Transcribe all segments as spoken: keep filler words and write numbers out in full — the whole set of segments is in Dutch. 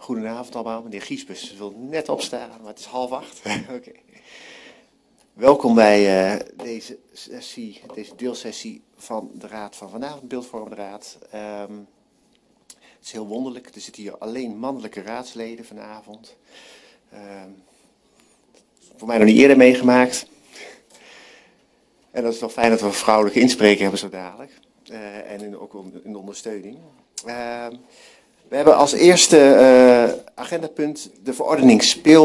Goedenavond allemaal. Meneer Giesbus wil net opstaan, maar het is half acht. Oké. Okay. Welkom bij uh, deze sessie, deze deelsessie van de Raad van vanavond, Beeldvormende Raad. Um, het is heel wonderlijk, er zitten hier alleen mannelijke raadsleden vanavond. Um, voor mij nog niet eerder meegemaakt. En dat is wel fijn dat we een vrouwelijke inspreker hebben zo dadelijk. Uh, en in, ook in de ondersteuning. Uh, we hebben als eerste uh, agendapunt de verordening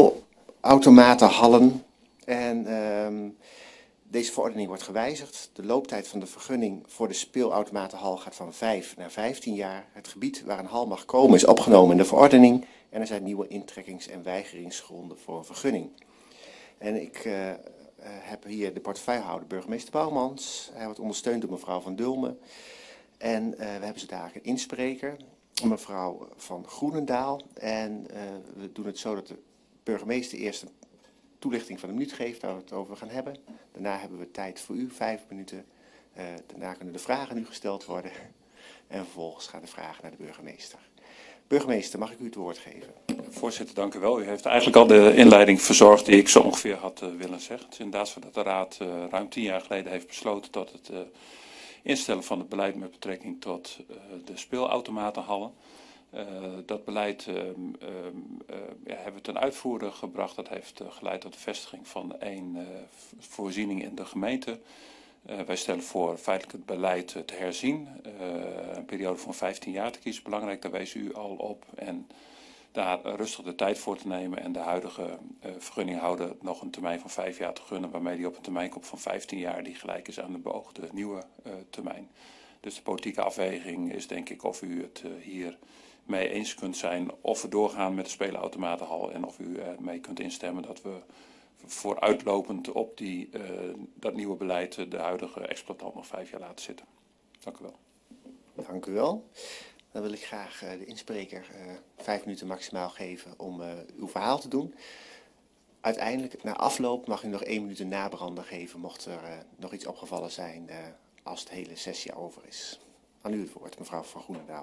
speelautomatenhallen. En uh, deze verordening wordt gewijzigd. De looptijd van de vergunning voor de speelautomatenhal gaat van vijf naar vijftien jaar. Het gebied waar een hal mag komen is opgenomen in de verordening. En er zijn nieuwe intrekkings- en weigeringsgronden voor een vergunning. En ik uh, uh, heb hier de portefeuillehouder burgemeester Bouwmans. Hij wordt ondersteund door mevrouw Van Dulmen. En uh, we hebben zo daar een inspreker, mevrouw Van Groenendaal. En uh, we doen het zo dat de burgemeester eerst een toelichting van een minuut geeft waar we het over gaan hebben. Daarna hebben we tijd voor u, vijf minuten. Uh, daarna kunnen de vragen nu gesteld worden. En vervolgens gaan de vragen naar de burgemeester. Burgemeester, mag ik u het woord geven? Voorzitter, dank u wel. U heeft eigenlijk al de inleiding verzorgd die ik zo ongeveer had uh, willen zeggen. Het is inderdaad zo dat de Raad uh, ruim tien jaar geleden heeft besloten tot het uh, instellen van het beleid met betrekking tot uh, de speelautomatenhallen. Uh, dat beleid uh, uh, uh, ja, hebben we ten uitvoer gebracht. Dat heeft uh, geleid tot de vestiging van één uh, voorziening in de gemeente. Uh, wij stellen voor feitelijk het beleid uh, te herzien. Uh, een periode van vijftien jaar te kiezen. Belangrijk, daar wees u al op. En daar uh, rustig de tijd voor te nemen. En de huidige uh, vergunninghouder nog een termijn van vijf jaar te gunnen. Waarmee die op een termijn komt van vijftien jaar. Die gelijk is aan de beoogde nieuwe uh, termijn. Dus de politieke afweging is denk ik of u het uh, hier mee eens kunt zijn. Of we doorgaan met de spelenautomatenhal. En of u uh, mee kunt instemmen dat we vooruitlopend op die, uh, dat nieuwe beleid uh, de huidige exploitant nog vijf jaar laten zitten. Dank u wel. Dank u wel. Dan wil ik graag uh, de inspreker uh, vijf minuten maximaal geven om uh, uw verhaal te doen. Uiteindelijk, na afloop, mag u nog één minuut een nabrander geven, mocht er uh, nog iets opgevallen zijn uh, als de hele sessie over is. Aan u het woord, mevrouw Van Groenendaal.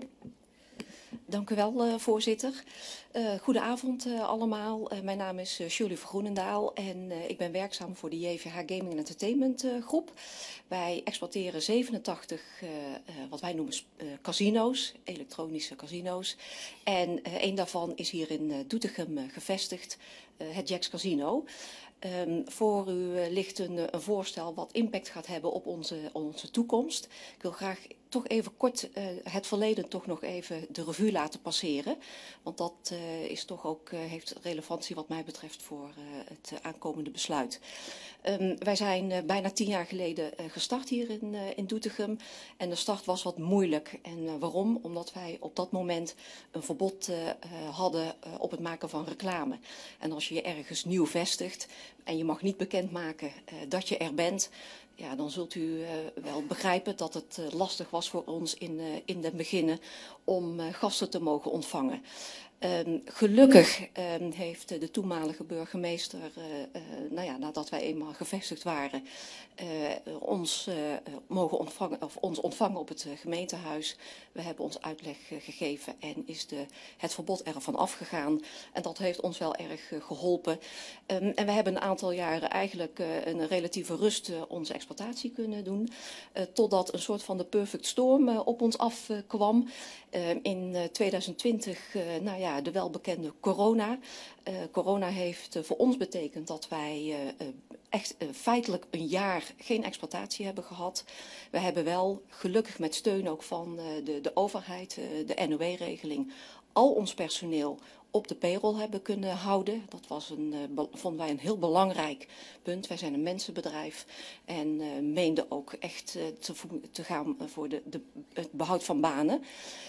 Dank u wel, uh, voorzitter. Uh, goedenavond uh, allemaal. Uh, mijn naam is uh, Julie van Groenendaal en uh, ik ben werkzaam voor de J V H Gaming and Entertainment uh, groep. Wij exploiteren zevenentachtig uh, uh, wat wij noemen uh, casino's, elektronische casino's. En uh, een daarvan is hier in uh, Doetinchem uh, gevestigd, uh, het Jack's Casino. Um, voor u uh, ligt een, een voorstel wat impact gaat hebben op onze, onze toekomst. Ik wil graag toch even kort uh, het verleden toch nog even de revue laten passeren. Want dat uh, is toch ook, uh, heeft relevantie wat mij betreft voor uh, het uh, aankomende besluit. Um, wij zijn uh, bijna tien jaar geleden uh, gestart hier in, uh, in Doetinchem. En de start was wat moeilijk. En uh, waarom? Omdat wij op dat moment een verbod uh, uh, hadden uh, op het maken van reclame. En als je je ergens nieuw vestigt en je mag niet bekendmaken uh, dat je er bent, ja, dan zult u uh, wel begrijpen dat het uh, lastig was voor ons in, uh, in den beginnen om uh, gasten te mogen ontvangen. Um, gelukkig um, heeft uh, de toenmalige burgemeester, uh, uh, nou ja, nadat wij eenmaal gevestigd waren, uh, ons, uh, mogen ontvangen, of ons ontvangen op het uh, gemeentehuis. We hebben ons uitleg uh, gegeven en is de, het verbod ervan afgegaan. En dat heeft ons wel erg uh, geholpen. Um, en we hebben een aantal jaren eigenlijk uh, een relatieve rust uh, onze exploitatie kunnen doen. Uh, totdat een soort van de perfect storm uh, op ons afkwam. Uh, in uh, tweeduizend twintig, uh, nou ja, de welbekende corona. Uh, corona heeft uh, voor ons betekend dat wij uh, uh, echt uh, feitelijk een jaar geen exploitatie hebben gehad. We hebben wel, gelukkig met steun ook van uh, de, de overheid, uh, de N O W-regeling, al ons personeel op de payroll hebben kunnen houden. Dat was een, uh, vonden wij een heel belangrijk punt. Wij zijn een mensenbedrijf en uh, meenden ook echt uh, te, te gaan voor de, de, het behoud van banen.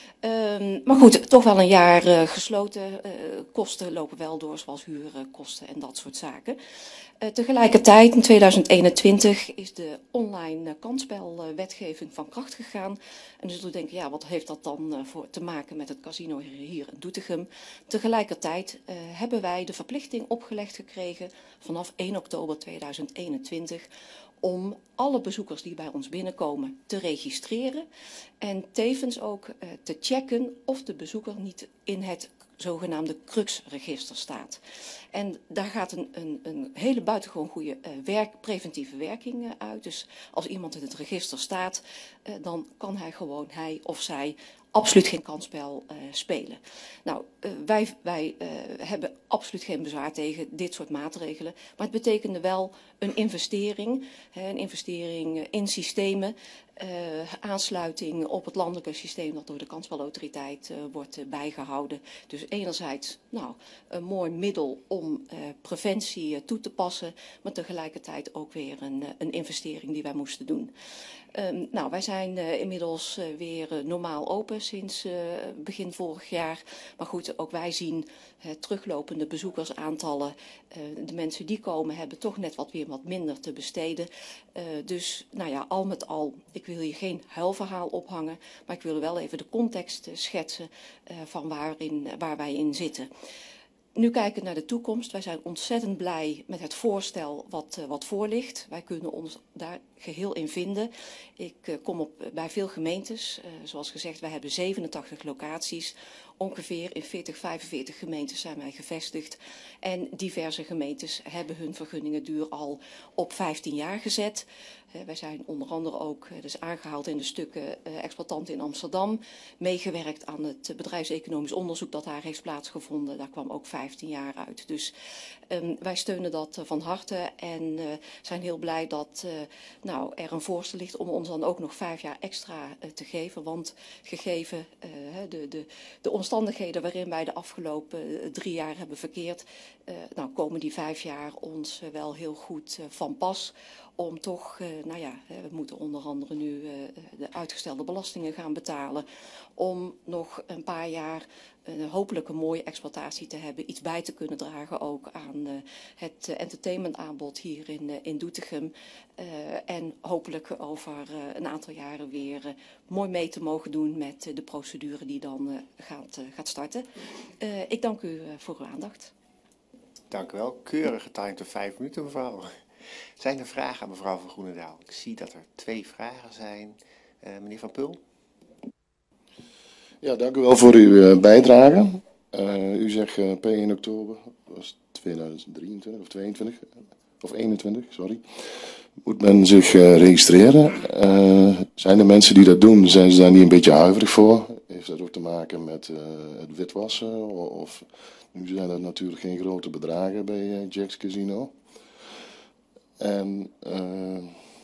Um, maar goed, toch wel een jaar uh, gesloten. Uh, kosten lopen wel door, zoals huurkosten en dat soort zaken. Uh, tegelijkertijd, in tweeduizend eenentwintig, is de online uh, kansspelwetgeving van kracht gegaan. En dus we denken, ja, wat heeft dat dan uh, voor te maken met het casino hier in Doetinchem? Tegelijkertijd uh, hebben wij de verplichting opgelegd gekregen vanaf één oktober tweeduizend eenentwintig... om alle bezoekers die bij ons binnenkomen te registreren en tevens ook uh, te checken of de bezoeker niet in het zogenaamde cruxregister staat. En daar gaat een, een, een hele buitengewoon goede uh, werk, preventieve werking uh, uit. Dus als iemand in het register staat, uh, dan kan hij gewoon, hij of zij, absoluut geen kansspel uh, spelen. Nou, uh, wij, wij uh, hebben absoluut geen bezwaar tegen dit soort maatregelen. Maar het betekende wel een investering, hè, een investering in systemen, uh, aansluiting op het landelijke systeem dat door de kansspelautoriteit uh, wordt uh, bijgehouden. Dus enerzijds nou, een mooi middel om uh, preventie uh, toe te passen, maar tegelijkertijd ook weer een, uh, een investering die wij moesten doen. Um, nou, wij zijn uh, inmiddels uh, weer uh, normaal open sinds uh, begin vorig jaar. Maar goed, ook wij zien uh, teruglopende bezoekersaantallen. Uh, de mensen die komen hebben toch net wat weer wat minder te besteden. Uh, dus, nou ja, al met al, ik wil hier geen huilverhaal ophangen. Maar ik wil wel even de context uh, schetsen uh, van waarin, uh, waar wij in zitten. Nu kijken naar de toekomst. Wij zijn ontzettend blij met het voorstel wat, uh, wat voor ligt. Wij kunnen ons daar geheel in vinden. Ik uh, kom op, uh, bij veel gemeentes. Uh, zoals gezegd, wij hebben zevenentachtig locaties. Ongeveer in veertig, vijfenveertig gemeentes zijn wij gevestigd. En diverse gemeentes hebben hun vergunningenduur al op vijftien jaar gezet. Uh, wij zijn onder andere ook uh, dus aangehaald in de stukken uh, exploitanten in Amsterdam. Meegewerkt aan het uh, bedrijfseconomisch onderzoek dat daar heeft plaatsgevonden. Daar kwam ook vijftien jaar uit. Dus um, wij steunen dat uh, van harte en uh, zijn heel blij dat uh, nou, er een voorstel ligt om ons dan ook nog vijf jaar extra uh, te geven. Want gegeven uh, de, de, de omstandigheden waarin wij de afgelopen uh, drie jaar hebben verkeerd, uh, nou, komen die vijf jaar ons uh, wel heel goed uh, van pas. Om toch, uh, nou ja, we moeten onder andere nu uh, de uitgestelde belastingen gaan betalen. Om nog een paar jaar uh, hopelijk een mooie exploitatie te hebben. Iets bij te kunnen dragen ook aan uh, het uh, entertainmentaanbod hier in, uh, in Doetinchem. Uh, en hopelijk over uh, een aantal jaren weer uh, mooi mee te mogen doen met uh, de procedure die dan uh, gaat, uh, gaat starten. Uh, ik dank u uh, voor uw aandacht. Dank u wel. Keurig getimed op vijf minuten, mevrouw. Zijn er vragen aan mevrouw van Groenendaal? Ik zie dat er twee vragen zijn. Uh, meneer Van Pul? Ja, dank u wel voor uw uh, bijdrage. Uh, u zegt uh, per één oktober, dat was tweeduizend drieëntwintig of tweeëntwintig, of eenentwintig, sorry, moet men zich uh, registreren. Uh, zijn er mensen die dat doen, zijn ze daar niet een beetje huiverig voor? Heeft dat ook te maken met uh, het witwassen? Of, nu zijn dat natuurlijk geen grote bedragen bij uh, Jack's Casino. En uh,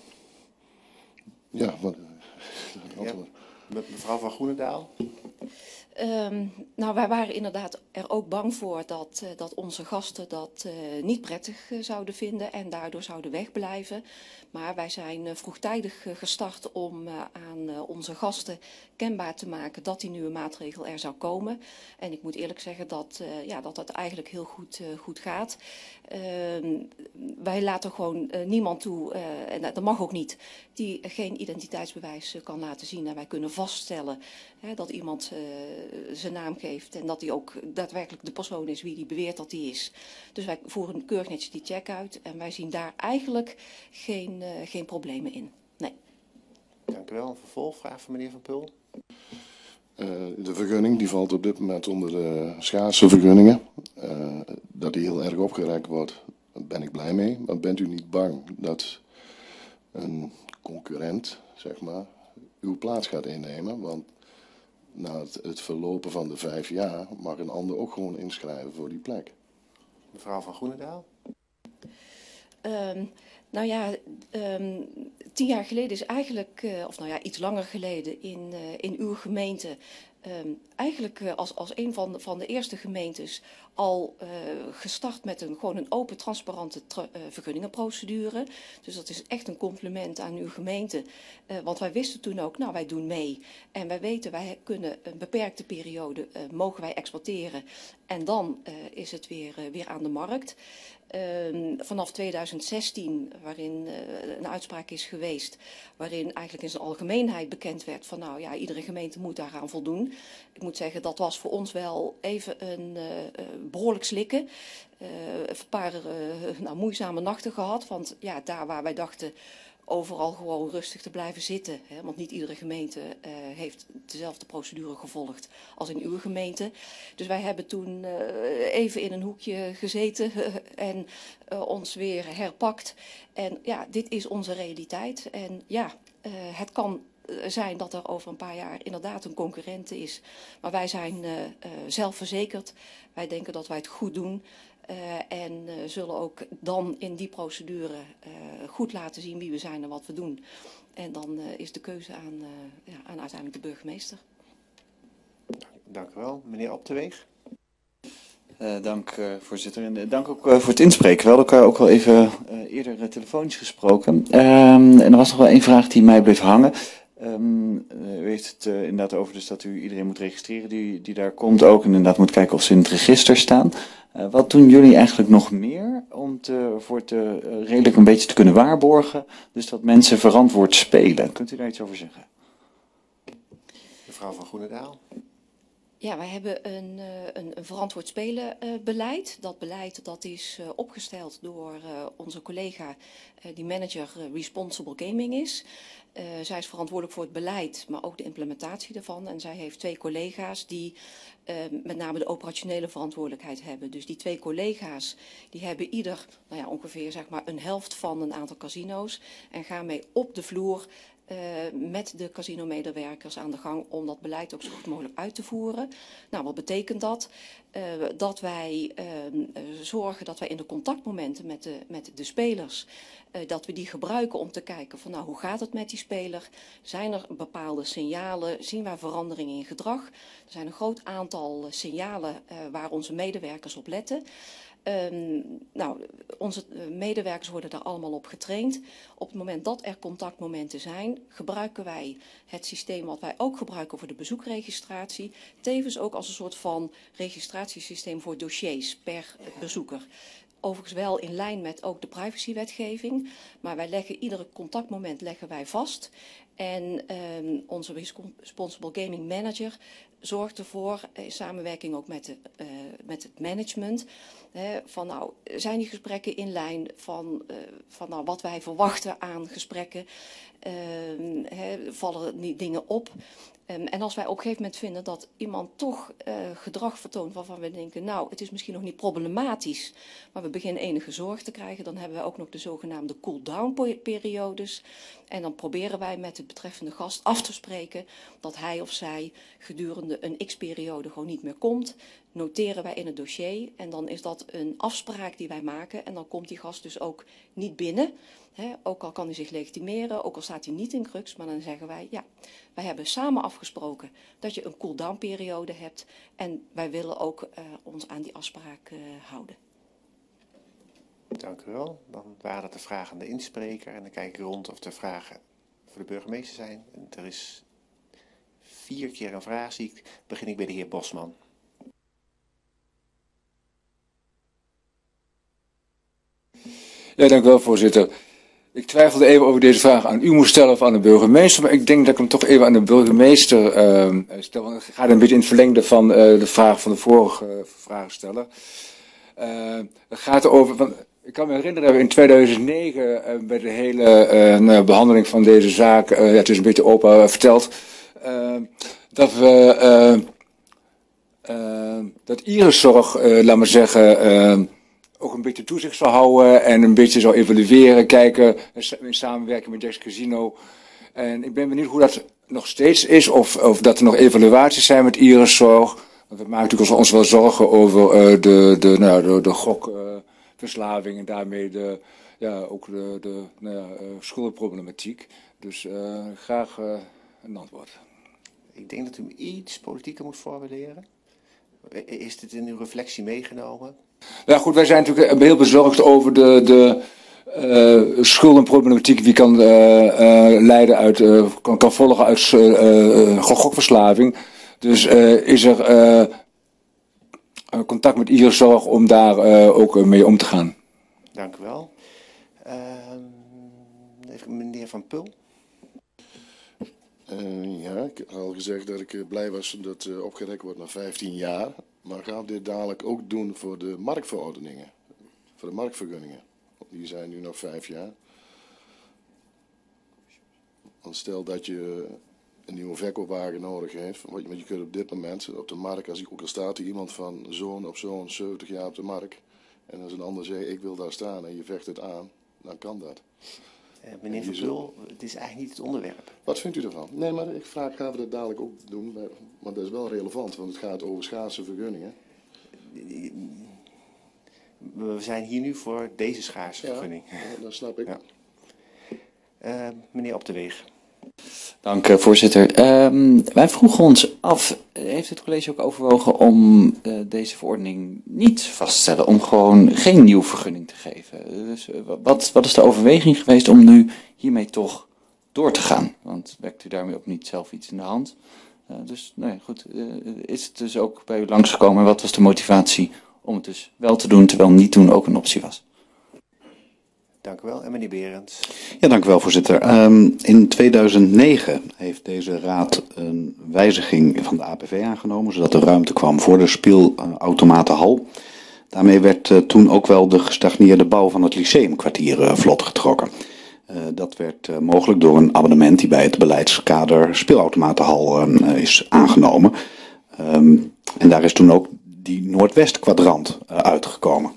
ja, wat, ja, mevrouw van Groenendaal? Um, nou, wij waren inderdaad er ook bang voor dat, uh, dat onze gasten dat uh, niet prettig uh, zouden vinden en daardoor zouden wegblijven. Maar wij zijn uh, vroegtijdig uh, gestart om uh, aan uh, onze gasten kenbaar te maken dat die nieuwe maatregel er zou komen. En ik moet eerlijk zeggen dat uh, ja, dat, dat eigenlijk heel goed, uh, goed gaat. Uh, wij laten gewoon uh, niemand toe, uh, en dat mag ook niet, die geen identiteitsbewijs uh, kan laten zien. En wij kunnen vaststellen hè, dat iemand uh, zijn naam geeft en dat hij ook daadwerkelijk de persoon is wie die beweert dat hij is. Dus wij voeren keurig netjes die check uit en wij zien daar eigenlijk geen, uh, geen problemen in. Nee. Dank u wel. Een vervolgvraag van meneer Van Pul. Uh, de vergunning die valt op dit moment onder de schaarse vergunningen. Uh, dat die heel erg opgerekt wordt, daar ben ik blij mee. Maar bent u niet bang dat een concurrent, zeg maar, uw plaats gaat innemen? Want na het, het verlopen van de vijf jaar mag een ander ook gewoon inschrijven voor die plek. Mevrouw van Groenendaal? Um, nou ja, um, tien jaar geleden is eigenlijk, uh, of nou ja, iets langer geleden in, uh, in uw gemeente, um, eigenlijk uh, als, als een van de, van de eerste gemeentes al uh, gestart met een, gewoon een open, transparante tra uh, vergunningenprocedure. Dus dat is echt een compliment aan uw gemeente. Uh, want wij wisten toen ook, nou wij doen mee. En wij weten, wij kunnen een beperkte periode, uh, mogen wij exporteren. En dan uh, is het weer, uh, weer aan de markt. Uh, vanaf tweeduizend zestien, waarin uh, een uitspraak is geweest, waarin eigenlijk in zijn algemeenheid bekend werd van nou ja, iedere gemeente moet daaraan voldoen. Ik moet zeggen, dat was voor ons wel even een uh, behoorlijk slikken. Uh, een paar uh, nou, moeizame nachten gehad, want ja, daar waar wij dachten, overal gewoon rustig te blijven zitten. Hè? Want niet iedere gemeente uh, heeft dezelfde procedure gevolgd als in uw gemeente. Dus wij hebben toen uh, even in een hoekje gezeten uh, en uh, ons weer herpakt. En ja, dit is onze realiteit. En ja, uh, het kan zijn dat er over een paar jaar inderdaad een concurrent is. Maar wij zijn uh, uh, zelfverzekerd. Wij denken dat wij het goed doen. Uh, en uh, zullen ook dan in die procedure uh, goed laten zien wie we zijn en wat we doen. En dan uh, is de keuze aan, uh, ja, aan uiteindelijk de burgemeester. Dank u wel. Meneer Opteweeg. Uh, dank uh, voorzitter en uh, dank ook uh, voor het inspreken. We hadden elkaar ook al even uh, eerder uh, telefonisch gesproken. Um, en er was nog wel één vraag die mij bleef hangen. Um, uh, u heeft het uh, inderdaad over dus dat u iedereen moet registreren die, die daar komt ook. En inderdaad moet kijken of ze in het register staan. Uh, wat doen jullie eigenlijk nog meer om te, voor te uh, redelijk een beetje te kunnen waarborgen? Dus dat mensen verantwoord spelen. Kunt u daar iets over zeggen? Mevrouw van Groenendaal. Ja, wij hebben een, uh, een, een verantwoord spelen uh, beleid. Dat beleid dat is uh, opgesteld door uh, onze collega uh, die manager uh, Responsible Gaming is. Uh, zij is verantwoordelijk voor het beleid, maar ook de implementatie daarvan. En zij heeft twee collega's die uh, met name de operationele verantwoordelijkheid hebben. Dus die twee collega's die hebben ieder nou ja, ongeveer zeg maar, een helft van een aantal casino's. En gaan mee op de vloer Uh, met de casino-medewerkers aan de gang om dat beleid ook zo goed mogelijk uit te voeren. Nou, wat betekent dat? Uh, dat wij uh, zorgen dat wij in de contactmomenten met de, met de spelers, uh, dat we die gebruiken om te kijken van nou, hoe gaat het met die speler? Zijn er bepaalde signalen? Zien wij veranderingen in gedrag? Er zijn een groot aantal signalen uh, waar onze medewerkers op letten. Um, nou, onze medewerkers worden daar allemaal op getraind. Op het moment dat er contactmomenten zijn, gebruiken wij het systeem wat wij ook gebruiken voor de bezoekregistratie. Tevens ook als een soort van registratiesysteem voor dossiers per bezoeker. Overigens wel in lijn met ook de privacywetgeving. Maar wij leggen iedere contactmoment leggen wij vast. En um, onze Responsible Gaming Manager zorgt ervoor, in samenwerking ook met, de, uh, met het management, hè, van nou, zijn die gesprekken in lijn van, uh, van nou, wat wij verwachten aan gesprekken, uh, hè, vallen die dingen op. Um, en als wij op een gegeven moment vinden dat iemand toch uh, gedrag vertoont waarvan we denken, nou, het is misschien nog niet problematisch, maar we beginnen enige zorg te krijgen, dan hebben wij ook nog de zogenaamde cool-down periodes. En dan proberen wij met de betreffende gast af te spreken dat hij of zij gedurende een x-periode gewoon niet meer komt. Noteren wij in het dossier en dan is dat een afspraak die wij maken en dan komt die gast dus ook niet binnen. He, ook al kan hij zich legitimeren, ook al staat hij niet in crux, maar dan zeggen wij, ja, wij hebben samen afgesproken dat je een cool-down periode hebt en wij willen ook uh, ons aan die afspraak uh, houden. Dank u wel. Dan waren dat de vragen aan de inspreker en dan kijk ik rond of er vragen voor de burgemeester zijn. En er is vier keer een vraag, zie ik. Begin ik bij de heer Bosman. Ja, dank u wel, voorzitter. Ik twijfelde even over deze vraag aan u moest stellen of aan de burgemeester, maar ik denk dat ik hem toch even aan de burgemeester uh, stel. Want het gaat een beetje in het verlengde van uh, de vraag van de vorige uh, vraagsteller. Uh, het gaat over, van, ik kan me herinneren dat we in tweeduizend negen uh, bij de hele uh, nou, behandeling van deze zaak, uh, ja, het is een beetje open uh, verteld, uh, dat we, uh, uh, dat Iriszorg, uh, laat maar zeggen, uh, ook een beetje toezicht zou houden en een beetje zou evalueren, kijken in samenwerking met Jack's Casino. En ik ben benieuwd hoe dat nog steeds is, of, of dat er nog evaluaties zijn met Iriszorg. Want we maken natuurlijk ons wel zorgen over uh, de, de, nou, de, de gokverslaving uh, en daarmee de, ja, ook de, de nou ja, uh, schuldenproblematiek. Dus uh, graag uh, een antwoord. Ik denk dat u hem iets politieker moet formuleren. Is dit in uw reflectie meegenomen? Ja goed, wij zijn natuurlijk heel bezorgd over de, de uh, schuldenproblematiek die kan uh, uh, leiden uit, uh, kan, kan volgen uit uh, uh, gokverslaving. Dus uh, is er uh, contact met Iriszorg om daar uh, ook uh, mee om te gaan. Dank u wel. Uh, even meneer Van Pul. Uh, ja, ik had al gezegd dat ik uh, blij was dat het uh, opgerekt wordt naar vijftien jaar. Maar gaan we dit dadelijk ook doen voor de marktverordeningen, voor de marktvergunningen? Die zijn nu nog vijf jaar. Want stel dat je een nieuwe verkoopwagen nodig heeft, want je kunt op dit moment op de markt, als ik ook al staat er iemand van zo'n of zo'n zeventig jaar op de markt, en als een ander zegt ik wil daar staan en je vecht het aan, dan kan dat. Uh, meneer Van Pul, het is eigenlijk niet het onderwerp. Wat vindt u ervan? Nee, maar ik vraag, gaan we dat dadelijk ook doen, maar dat is wel relevant, want het gaat over schaarse vergunningen. We zijn hier nu voor deze schaarse Ja, vergunning. Ja, dat snap ik. Ja. Uh, meneer Op de Weeg. Dank, uh, voorzitter. Um, wij vroegen ons af, heeft het college ook overwogen om uh, deze verordening niet vast te stellen, om gewoon geen nieuwe vergunning te geven? Dus uh, wat, wat is de overweging geweest om nu hiermee toch door te gaan? Want werkt u daarmee ook niet zelf iets in de hand? Uh, dus, nou ja, goed. Uh, is het dus ook bij u langsgekomen en wat was de motivatie om het dus wel te doen, terwijl niet doen ook een optie was? Dank u wel. En meneer Berends. Ja, dank u wel, voorzitter. Um, in tweeduizend negen heeft deze raad een wijziging van de A P V aangenomen, zodat er ruimte kwam voor de speelautomatenhal. Daarmee werd uh, toen ook wel de gestagneerde bouw van het Lyceumkwartier uh, vlot getrokken. Uh, dat werd uh, mogelijk door een abonnement die bij het beleidskader speelautomatenhal uh, is aangenomen. Um, en daar is toen ook die Noordwest-kwadrant uh, uitgekomen.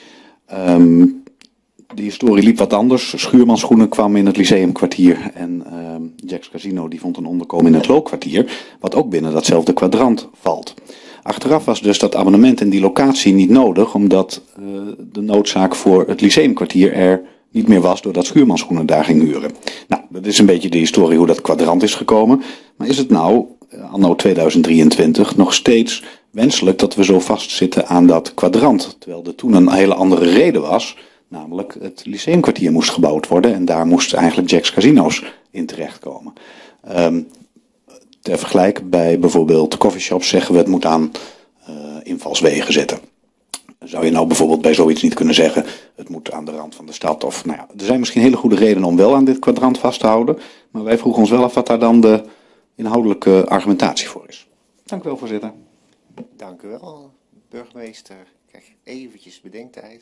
Um, De historie liep wat anders. Schuurmanschoenen kwam in het Lyceumkwartier en uh, Jack's Casino die vond een onderkomen in het Lookkwartier, wat ook binnen datzelfde kwadrant valt. Achteraf was dus dat abonnement in die locatie niet nodig, omdat uh, de noodzaak voor het Lyceumkwartier er niet meer was, doordat Schuurmanschoenen daar ging huren. Nou, dat is een beetje de historie hoe dat kwadrant is gekomen. Maar is het nou, uh, anno tweeduizend drieëntwintig, nog steeds wenselijk dat we zo vastzitten aan dat kwadrant, terwijl er toen een hele andere reden was, namelijk het Lyceumkwartier moest gebouwd worden en daar moesten eigenlijk Jack's Casino's in terechtkomen. Um, ter vergelijk bij bijvoorbeeld coffeeshops zeggen we het moet aan uh, invalswegen zitten. Zou je nou bijvoorbeeld bij zoiets niet kunnen zeggen het moet aan de rand van de stad of nou ja, er zijn misschien hele goede redenen om wel aan dit kwadrant vast te houden, maar wij vroegen ons wel af wat daar dan de inhoudelijke argumentatie voor is. Dank u wel, voorzitter. Dank u wel, burgemeester. Krijg eventjes bedenktijd.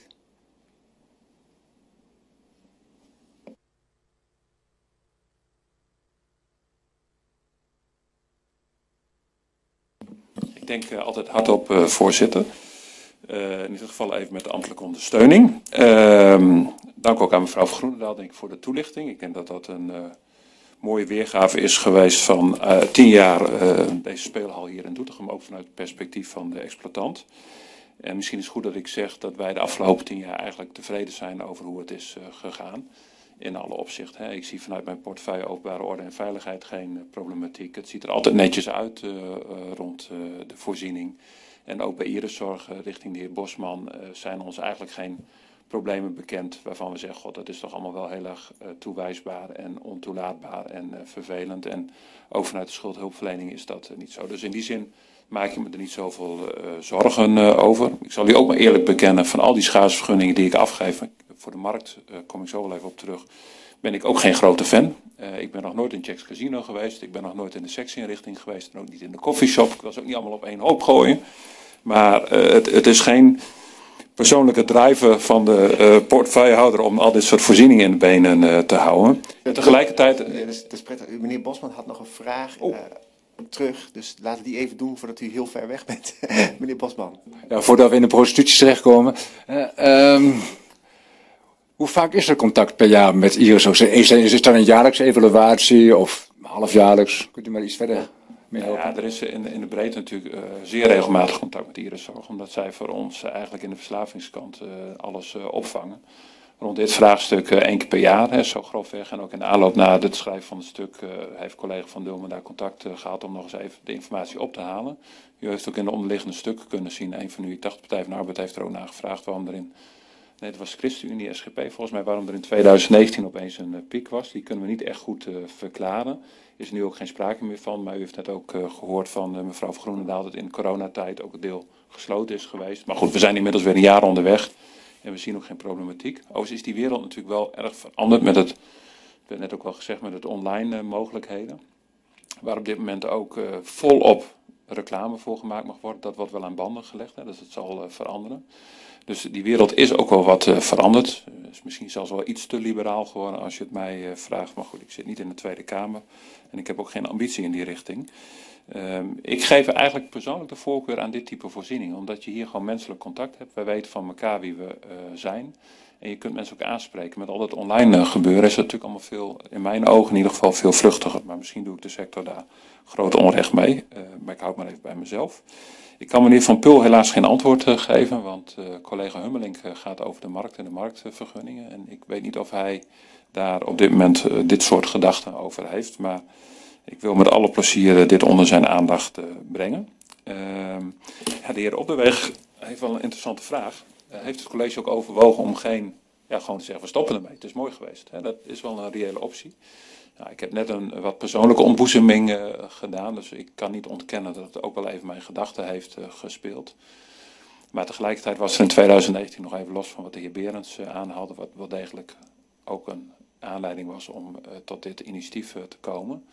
Ik denk uh, altijd hardop, uh, voorzitter. Uh, in ieder geval even met de ambtelijke ondersteuning. Uh, dank ook aan mevrouw Van Groenendaal denk ik, voor de toelichting. Ik denk dat dat een uh, mooie weergave is geweest van uh, tien jaar uh, deze speelhal hier in Doetinchem, ook vanuit het perspectief van de exploitant. En misschien is het goed dat ik zeg dat wij de afgelopen tien jaar eigenlijk tevreden zijn over hoe het is uh, gegaan. In alle opzichten. Hè. Ik zie vanuit mijn portefeuille openbare orde en veiligheid geen uh, problematiek. Het ziet er altijd netjes uit uh, uh, rond uh, de voorziening. En ook bij Iriszorg uh, richting de heer Bosman uh, zijn ons eigenlijk geen problemen bekend waarvan we zeggen, god, dat is toch allemaal wel heel erg uh, toewijsbaar en ontoelaatbaar en uh, vervelend. En ook vanuit de schuldhulpverlening is dat uh, niet zo. Dus in die zin maak je me er niet zoveel uh, zorgen uh, over. Ik zal u ook maar eerlijk bekennen, van al die schaarsvergunningen die ik afgeef, voor de markt, uh, kom ik zo wel even op terug, ben ik ook geen grote fan. Uh, ik ben nog nooit in Jack's Casino geweest, ik ben nog nooit in de sectieinrichting geweest en ook niet in de coffeeshop. Ik was ook niet allemaal op één hoop gooien. Maar uh, het, het is geen persoonlijke driver van de uh, portefeuillehouder om al dit soort voorzieningen in de benen uh, te houden. En tegelijkertijd... Ja, dat, is, dat is prettig. Meneer Bosman had nog een vraag uh, terug, dus laten we die even doen voordat u heel ver weg bent. Meneer Bosman. Ja, voordat we in de prostitutie terechtkomen. Uh, um, hoe vaak is er contact per jaar met Iriszorg? Is, is het dan een jaarlijkse evaluatie of halfjaarlijks? Kunt u maar iets verder mee helpen? Ja, er is in, in de breedte natuurlijk uh, zeer regelmatig contact met Iriszorg, omdat zij voor ons uh, eigenlijk in de verslavingskant uh, alles uh, opvangen. Rond dit vraagstuk uh, één keer per jaar, hè, zo grofweg. En ook in de aanloop na het schrijven van het stuk uh, heeft collega Van Dulmen daar contact uh, gehad om nog eens even de informatie op te halen. U heeft ook in de onderliggende stukken kunnen zien, een van u, tachtig Partij van de Arbeid, heeft er ook naar gevraagd waarom er in, nee, het was ChristenUnie, S G P volgens mij, waarom er in tweeduizend negentien opeens een uh, piek was. Die kunnen we niet echt goed uh, verklaren. Er is nu ook geen sprake meer van, maar u heeft net ook uh, gehoord van uh, mevrouw Van Groenendaal dat in coronatijd ook het deel gesloten is geweest. Maar goed, we zijn inmiddels weer een jaar onderweg. En we zien ook geen problematiek. Overigens is die wereld natuurlijk wel erg veranderd met het, ik heb net ook wel gezegd, met het online uh, mogelijkheden. Waar op dit moment ook uh, volop reclame voor gemaakt mag worden. Dat wordt wel aan banden gelegd, hè, dus het zal uh, veranderen. Dus die wereld is ook wel wat uh, veranderd. Uh, is misschien zelfs wel iets te liberaal geworden als je het mij uh, vraagt. Maar goed, ik zit niet in de Tweede Kamer en ik heb ook geen ambitie in die richting. Um, ik geef eigenlijk persoonlijk de voorkeur aan dit type voorzieningen, omdat je hier gewoon menselijk contact hebt. Wij weten van elkaar wie we uh, zijn. En je kunt mensen ook aanspreken. Met al dat online uh, gebeuren is het natuurlijk allemaal veel, in mijn ogen in ieder geval, veel vluchtiger. Maar misschien doe ik de sector daar groot onrecht mee. Uh, maar ik houd maar even bij mezelf. Ik kan meneer Van Pul helaas geen antwoord uh, geven, want uh, collega Hummelink uh, gaat over de markt en de marktvergunningen. En ik weet niet of hij daar op dit moment uh, dit soort gedachten over heeft. Maar ik wil met alle plezier uh, dit onder zijn aandacht uh, brengen. Uh, ja, de heer Op de Weg heeft wel een interessante vraag. Uh, heeft het college ook overwogen om geen, ja, gewoon te zeggen, we stoppen ermee. Het is mooi geweest. Hè? Dat is wel een reële optie. Nou, ik heb net een wat persoonlijke ontboezeming uh, gedaan, dus ik kan niet ontkennen dat het ook wel even mijn gedachten heeft uh, gespeeld. Maar tegelijkertijd was er in twintig negentien nog even los van wat de heer Berends uh, aanhaalde, wat wel degelijk ook een aanleiding was om uh, tot dit initiatief uh, te komen.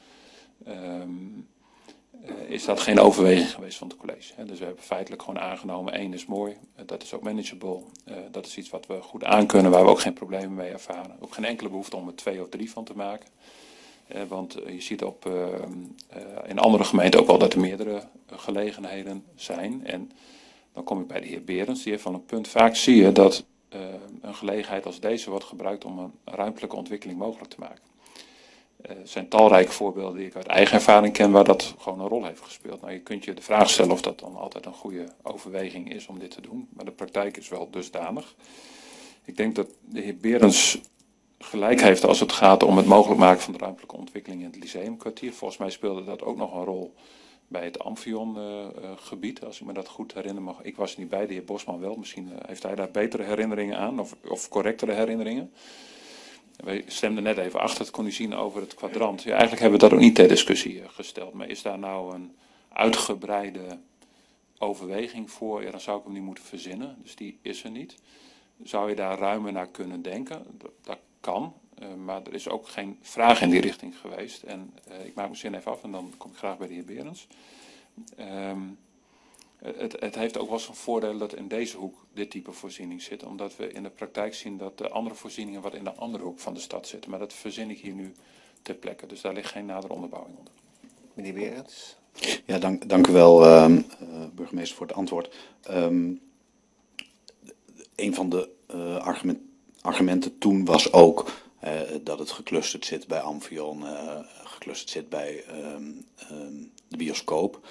Um, uh, is dat geen overweging geweest van het college. Hè? Dus we hebben feitelijk gewoon aangenomen, één is mooi, uh, dat is ook manageable, uh, dat is iets wat we goed aankunnen, waar we ook geen problemen mee ervaren. Ook geen enkele behoefte om er twee of drie van te maken. Uh, want uh, je ziet op, uh, uh, in andere gemeenten ook wel dat er meerdere uh, gelegenheden zijn. En dan kom ik bij de heer Berends, die heeft van een punt. Vaak zie je dat uh, een gelegenheid als deze wordt gebruikt om een ruimtelijke ontwikkeling mogelijk te maken. Er uh, zijn talrijke voorbeelden die ik uit eigen ervaring ken waar dat gewoon een rol heeft gespeeld. Nou, je kunt je de vraag stellen of dat dan altijd een goede overweging is om dit te doen. Maar de praktijk is wel dusdanig. Ik denk dat de heer Berends gelijk heeft als het gaat om het mogelijk maken van de ruimtelijke ontwikkeling in het Lyceumkwartier. Volgens mij speelde dat ook nog een rol bij het Amfion-gebied, uh, als ik me dat goed herinner. Maar ik was er niet bij, de heer Bosman wel. Misschien uh, heeft hij daar betere herinneringen aan, of, of correctere herinneringen. We stemden net even achter, het kon u zien over het kwadrant. Ja, eigenlijk hebben we dat ook niet ter discussie uh, gesteld. Maar is daar nou een uitgebreide overweging voor? Ja, dan zou ik hem niet moeten verzinnen, dus die is er niet. Zou je daar ruimer naar kunnen denken? Dat, dat kan, uh, maar er is ook geen vraag in die richting geweest. En uh, ik maak mijn zin even af en dan kom ik graag bij de heer Berends. Um, het, het heeft ook wel zijn voordeel dat in deze hoek dit type voorziening zit. Omdat we in de praktijk zien dat de andere voorzieningen wat in de andere hoek van de stad zitten. Maar dat verzin ik hier nu ter plekke. Dus daar ligt geen nadere onderbouwing onder. Meneer Berends. Ja, dank, dank u wel, uh, uh, burgemeester, voor het antwoord. Um, een van de uh, argument, argumenten toen was ook uh, dat het geclusterd zit bij Amfion, uh, geclusterd zit bij um, um, de bioscoop.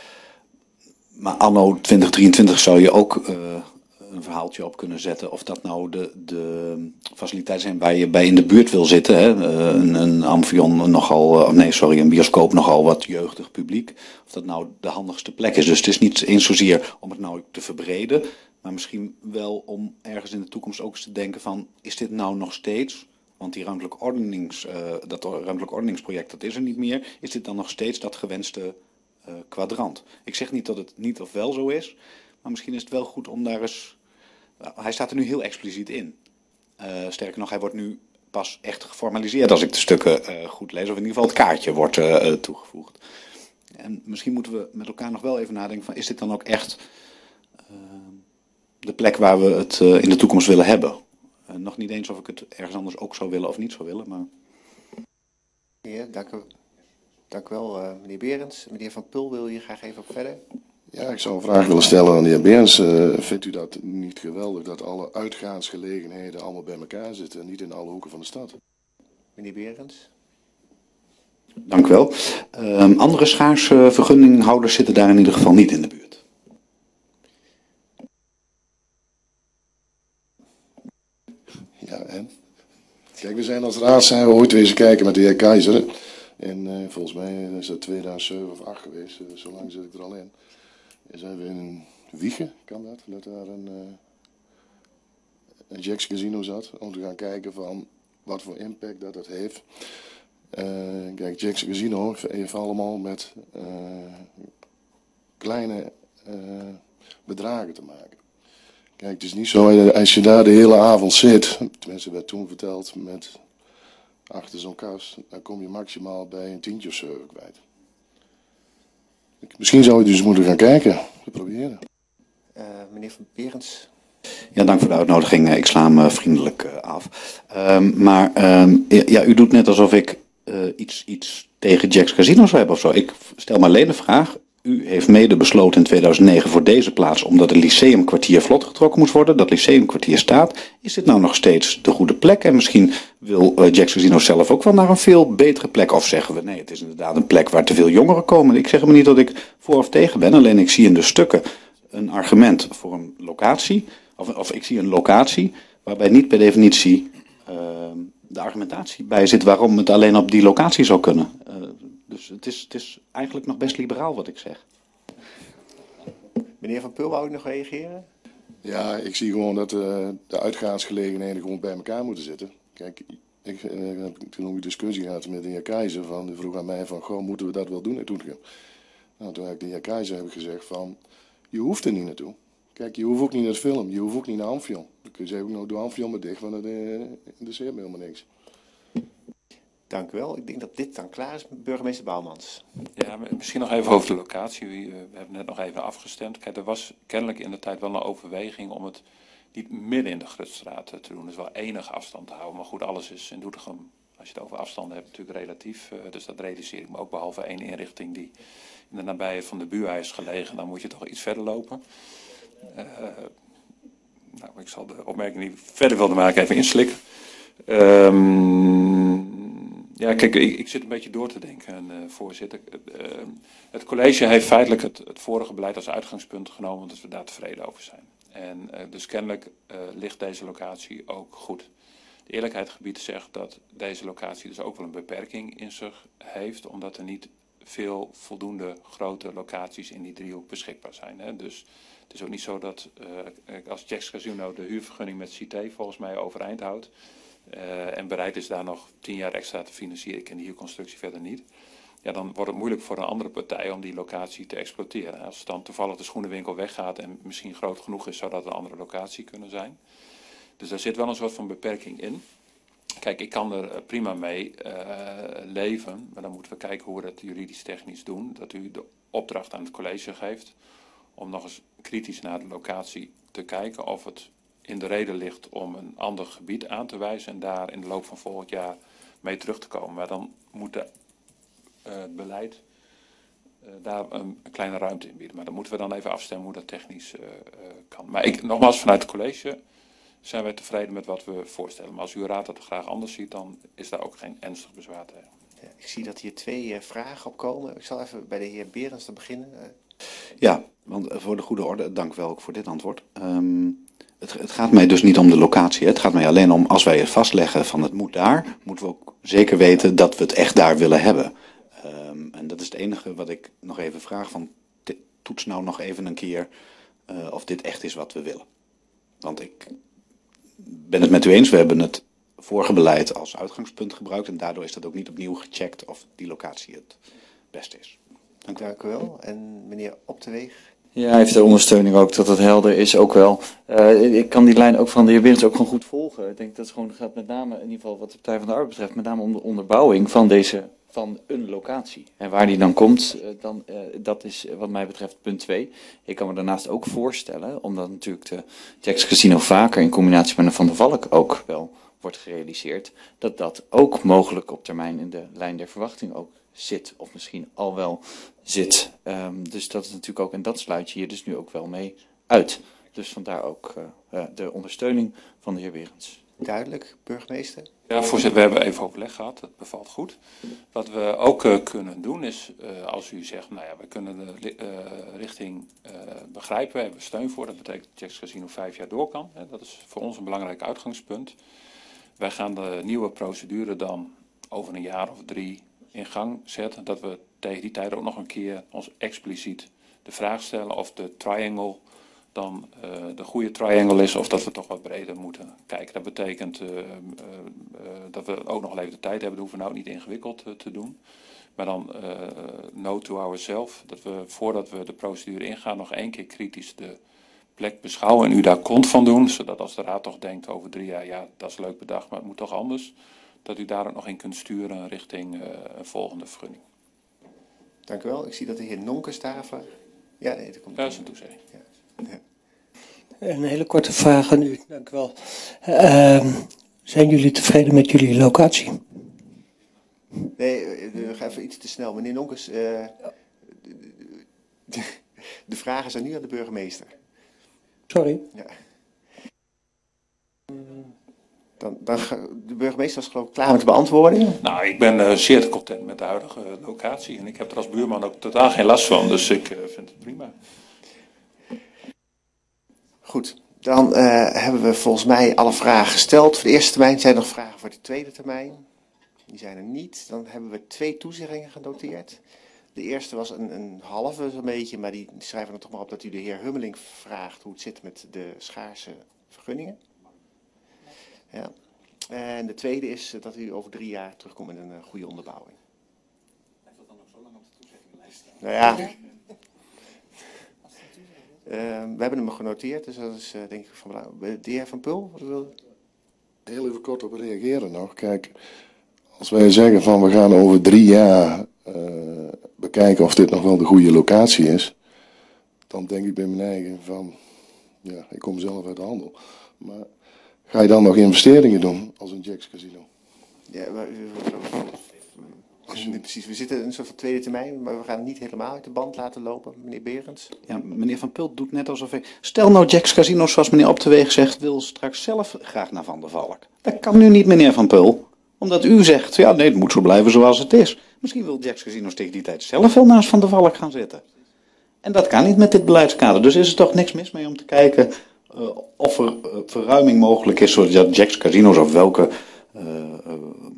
Maar anno twintig drieëntwintig zou je ook uh, een verhaaltje op kunnen zetten of dat nou de, de faciliteiten zijn waar je bij in de buurt wil zitten. Hè? Uh, een, een Amfion nogal, uh, nee sorry, een bioscoop nogal wat jeugdig publiek. Of dat nou de handigste plek is. Dus het is niet eens zozeer om het nou te verbreden. Maar misschien wel om ergens in de toekomst ook eens te denken van, is dit nou nog steeds, want die ruimtelijk ordenings, uh, dat ruimtelijk ordeningsproject, dat is er niet meer, is dit dan nog steeds dat gewenste uh, kwadrant? Ik zeg niet dat het niet of wel zo is, maar misschien is het wel goed om daar eens, uh, hij staat er nu heel expliciet in. Uh, sterker nog, hij wordt nu pas echt geformaliseerd als ik de stukken uh, goed lees, of in ieder geval het kaartje wordt uh, toegevoegd. En misschien moeten we met elkaar nog wel even nadenken van, is dit dan ook echt Uh, de plek waar we het uh, in de toekomst willen hebben. Uh, nog niet eens of ik het ergens anders ook zou willen of niet zou willen, maar... Ja, dank u, dank u wel, uh, meneer Berends. Meneer Van Pul, wil je graag even op verder? Ja, ik zou een vraag willen stellen aan de heer Berends. Uh, vindt u dat niet geweldig dat alle uitgaansgelegenheden allemaal bij elkaar zitten en niet in alle hoeken van de stad? Meneer Berends. Dank u wel. Uh, andere schaarse vergunninghouders zitten daar in ieder geval niet in de buurt. Ja, en? Kijk, we zijn als raad zijn we ooit wezen kijken met de heer Keizer. En uh, volgens mij is dat tweeduizend zeven of acht geweest, uh, zo lang zit ik er al in. En zijn we in een Wiegen, kan dat, dat daar een, uh, een Jack's Casino zat, om te gaan kijken van wat voor impact dat het heeft. Uh, kijk, Jack's Casino heeft allemaal met uh, kleine uh, bedragen te maken. Kijk, het is niet zo, als je daar de hele avond zit, tenminste werd toen verteld, met achter zo'n kast, dan kom je maximaal bij een tientje of zo kwijt. Misschien zou je dus moeten gaan kijken, proberen. Uh, meneer Van Berends. Ja, dank voor de uitnodiging. Ik sla hem uh, vriendelijk uh, af. Um, maar um, ja, u doet net alsof ik uh, iets, iets tegen Jack's Casino zou hebben of zo. Ik stel maar alleen de vraag. U heeft mede besloten in tweeduizend negen voor deze plaats omdat het Lyceumkwartier vlot getrokken moest worden. Dat Lyceumkwartier staat. Is dit nou nog steeds de goede plek? En misschien wil uh, Jack's Casino zelf ook wel naar een veel betere plek. Of zeggen we nee, het is inderdaad een plek waar te veel jongeren komen. Ik zeg maar niet dat ik voor of tegen ben. Alleen ik zie in de stukken een argument voor een locatie. Of, of ik zie een locatie waarbij niet per definitie uh, de argumentatie bij zit waarom het alleen op die locatie zou kunnen. Uh, dus het is, het is eigenlijk nog best liberaal wat ik zeg. Meneer Van Pul, wou u nog reageren? Ja, ik zie gewoon dat uh, de uitgaansgelegenheden gewoon bij elkaar moeten zitten. Kijk, ik uh, heb toen nog een discussie gehad met de heer Keizer. Van, die vroeg aan mij van, goh, moeten we dat wel doen? En toen, nou, toen heb ik de heer Keizer heb ik gezegd van, je hoeft er niet naartoe. Kijk, je hoeft ook niet naar het film, je hoeft ook niet naar Amphion. Dan kun je zeggen, nou doe Amphion maar dicht, want dat uh, interesseert me helemaal niks. Dank u wel. Ik denk dat dit dan klaar is met burgemeester Bouwmans. Ja, misschien nog even over de locatie. We hebben net nog even afgestemd. Kijk, er was kennelijk in de tijd wel een overweging om het niet midden in de Grutstraat te doen. Dus wel enige afstand te houden. Maar goed, alles is in Doetinchem, als je het over afstanden hebt, natuurlijk relatief. Dus dat realiseer ik me ook, behalve één inrichting die in de nabijheid van de buurhuis is gelegen. Dan moet je toch iets verder lopen. Uh, nou, ik zal de opmerking die ik verder wilde maken even inslikken. Um, ja, kijk, ik, ik zit een beetje door te denken, uh, voorzitter. Uh, het college heeft feitelijk het, het vorige beleid als uitgangspunt genomen, omdat we daar tevreden over zijn. En uh, dus kennelijk uh, ligt deze locatie ook goed. De eerlijkheidsgebied zegt dat deze locatie dus ook wel een beperking in zich heeft, omdat er niet veel voldoende grote locaties in die driehoek beschikbaar zijn. Hè. Dus het is ook niet zo dat uh, als Jack's Casino de huurvergunning met C T volgens mij overeind houdt uh, en bereid is daar nog tien jaar extra te financieren, ik ken die huurconstructie verder niet, ja, dan wordt het moeilijk voor een andere partij om die locatie te exploiteren. Als dan toevallig de schoenenwinkel weggaat en misschien groot genoeg is, zou dat een andere locatie kunnen zijn. Dus daar zit wel een soort van beperking in. Kijk, ik kan er prima mee uh, leven, maar dan moeten we kijken hoe we dat juridisch technisch doen. Dat u de opdracht aan het college geeft om nog eens kritisch naar de locatie te kijken of het in de reden ligt om een ander gebied aan te wijzen en daar in de loop van volgend jaar mee terug te komen. Maar dan moet de, uh, het beleid uh, daar een, een kleine ruimte in bieden. Maar dan moeten we dan even afstemmen hoe dat technisch uh, uh, kan. Maar ik, nogmaals, vanuit het college zijn wij tevreden met wat we voorstellen. Maar als uw raad dat graag anders ziet, dan is daar ook geen ernstig bezwaar tegen. Ja, ik zie dat hier twee uh, vragen opkomen. Ik zal even bij de heer Berends te beginnen. Uh. Ja, want voor de goede orde, dank wel ook voor dit antwoord. Um, het, het gaat mij dus niet om de locatie. Hè. Het gaat mij alleen om, als wij het vastleggen van het moet daar, moeten we ook zeker weten dat we het echt daar willen hebben. Um, en dat is het enige wat ik nog even vraag van, toets nou nog even een keer uh, of dit echt is wat we willen. Want ik ben het met u eens, we hebben het vorige beleid als uitgangspunt gebruikt en daardoor is dat ook niet opnieuw gecheckt of die locatie het beste is. Dank u, Dank u wel. En meneer Opteweeg? Ja, hij heeft de ondersteuning ook, dat het helder is ook wel. Uh, ik kan die lijn ook van de heer Berends ook gewoon goed volgen. Ik denk dat het gewoon gaat met name, in ieder geval wat de Partij van de Arbeid betreft, met name om de onderbouwing van deze, van een locatie. En waar die dan komt, uh, dan, uh, dat is wat mij betreft punt twee. Ik kan me daarnaast ook voorstellen, omdat natuurlijk de Jack's Casino vaker in combinatie met een Van der Valk ook wel wordt gerealiseerd, dat dat ook mogelijk op termijn in de lijn der verwachting ook zit, of misschien al wel zit. Um, dus dat is natuurlijk ook, en dat sluit je hier dus nu ook wel mee uit. Dus vandaar ook uh, uh, de ondersteuning van de heer Berends. Duidelijk, burgemeester? Ja, voorzitter, we hebben even overleg gehad, dat bevalt goed. Wat we ook uh, kunnen doen is, uh, als u zegt, nou ja, we kunnen de uh, richting uh, begrijpen, we hebben steun voor, dat betekent dat Jack's Casino vijf jaar door kan. Hè, dat is voor ons een belangrijk uitgangspunt. Wij gaan de nieuwe procedure dan over een jaar of drie in gang zetten, dat we tegen die tijd ook nog een keer ons expliciet de vraag stellen of de triangle dan uh, de goede triangle is of dat we toch wat breder moeten kijken. Dat betekent uh, uh, uh, dat we ook nog wel even de tijd hebben, dat hoeven we nou niet ingewikkeld uh, te doen. Maar dan uh, note to ourselves, dat we voordat we de procedure ingaan nog één keer kritisch de plek beschouwen en u daar kont van doen, zodat als de raad toch denkt over drie jaar, ja dat is leuk bedacht, maar het moet toch anders, dat u daar ook nog in kunt sturen richting uh, een volgende vergunning. Dank u wel. Ik zie dat de heer Nonkenstaver... Ja, nee, dat komt... Dat is een toezegging. Ja. Ja. Een hele korte vraag aan u, dank u wel. Uh, zijn jullie tevreden met jullie locatie? Nee, uh, ga even iets te snel. Meneer Nonkes, uh, de, de vragen zijn nu aan de burgemeester. Sorry. Ja. Dan, dan, de burgemeester was geloof ik klaar met de beantwoording. Nou, ik ben uh, zeer content met de huidige uh, locatie. En ik heb er als buurman ook totaal geen last van. Dus ik uh, vind het prima. Goed, dan uh, hebben we volgens mij alle vragen gesteld. Voor de eerste termijn zijn er nog vragen voor de tweede termijn. Die zijn er niet. Dan hebben we twee toezeggingen genoteerd. De eerste was een, een halve zo'n beetje, maar die schrijven er toch maar op dat u de heer Hummeling vraagt hoe het zit met de schaarse vergunningen. Ja. En de tweede is dat u over drie jaar terugkomt met een uh, goede onderbouwing. Blijft dat dan nog zo lang op de toezeggingslijst? Nou ja. Uh, we hebben hem genoteerd, dus dat is uh, denk ik van belang. De heer Van Pul? Wil... Heel even kort op reageren nog. Kijk, als wij zeggen van we gaan over drie jaar uh, bekijken of dit nog wel de goede locatie is, dan denk ik bij mijn eigen van, ja, ik kom zelf uit de handel, maar ga je dan nog investeringen doen als een Jack's Casino? Ja, maar, uh, precies. We zitten in een soort van tweede termijn, maar we gaan het niet helemaal uit de band laten lopen, meneer Berends. Ja, meneer Van Pult doet net alsof ik... Stel nou Jack's Casino, zoals meneer Opteweeg zegt, wil straks zelf graag naar Van der Valk. Dat kan nu niet, meneer Van Pul. Omdat u zegt, ja nee, het moet zo blijven zoals het is. Misschien wil Jack's Casino tegen die tijd zelf wel naast Van der Valk gaan zitten. En dat kan niet met dit beleidskader. Dus is er toch niks mis mee om te kijken uh, of er uh, verruiming mogelijk is, zodat Jack's Casino's of welke uh, uh,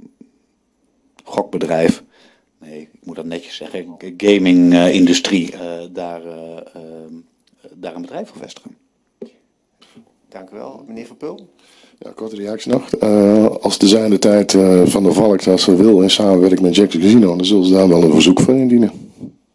gokbedrijf, nee, ik moet dat netjes zeggen, gaming-industrie, uh, daar, uh, uh, daar een bedrijf voor vestigen. Dank u wel. Meneer Van Pul? Ja, korte reactie nog. Uh, als de zijnde tijd uh, Van der Valk dat ze wil en samenwerkt met Jack's Casino, dan zullen ze daar wel een verzoek voor indienen.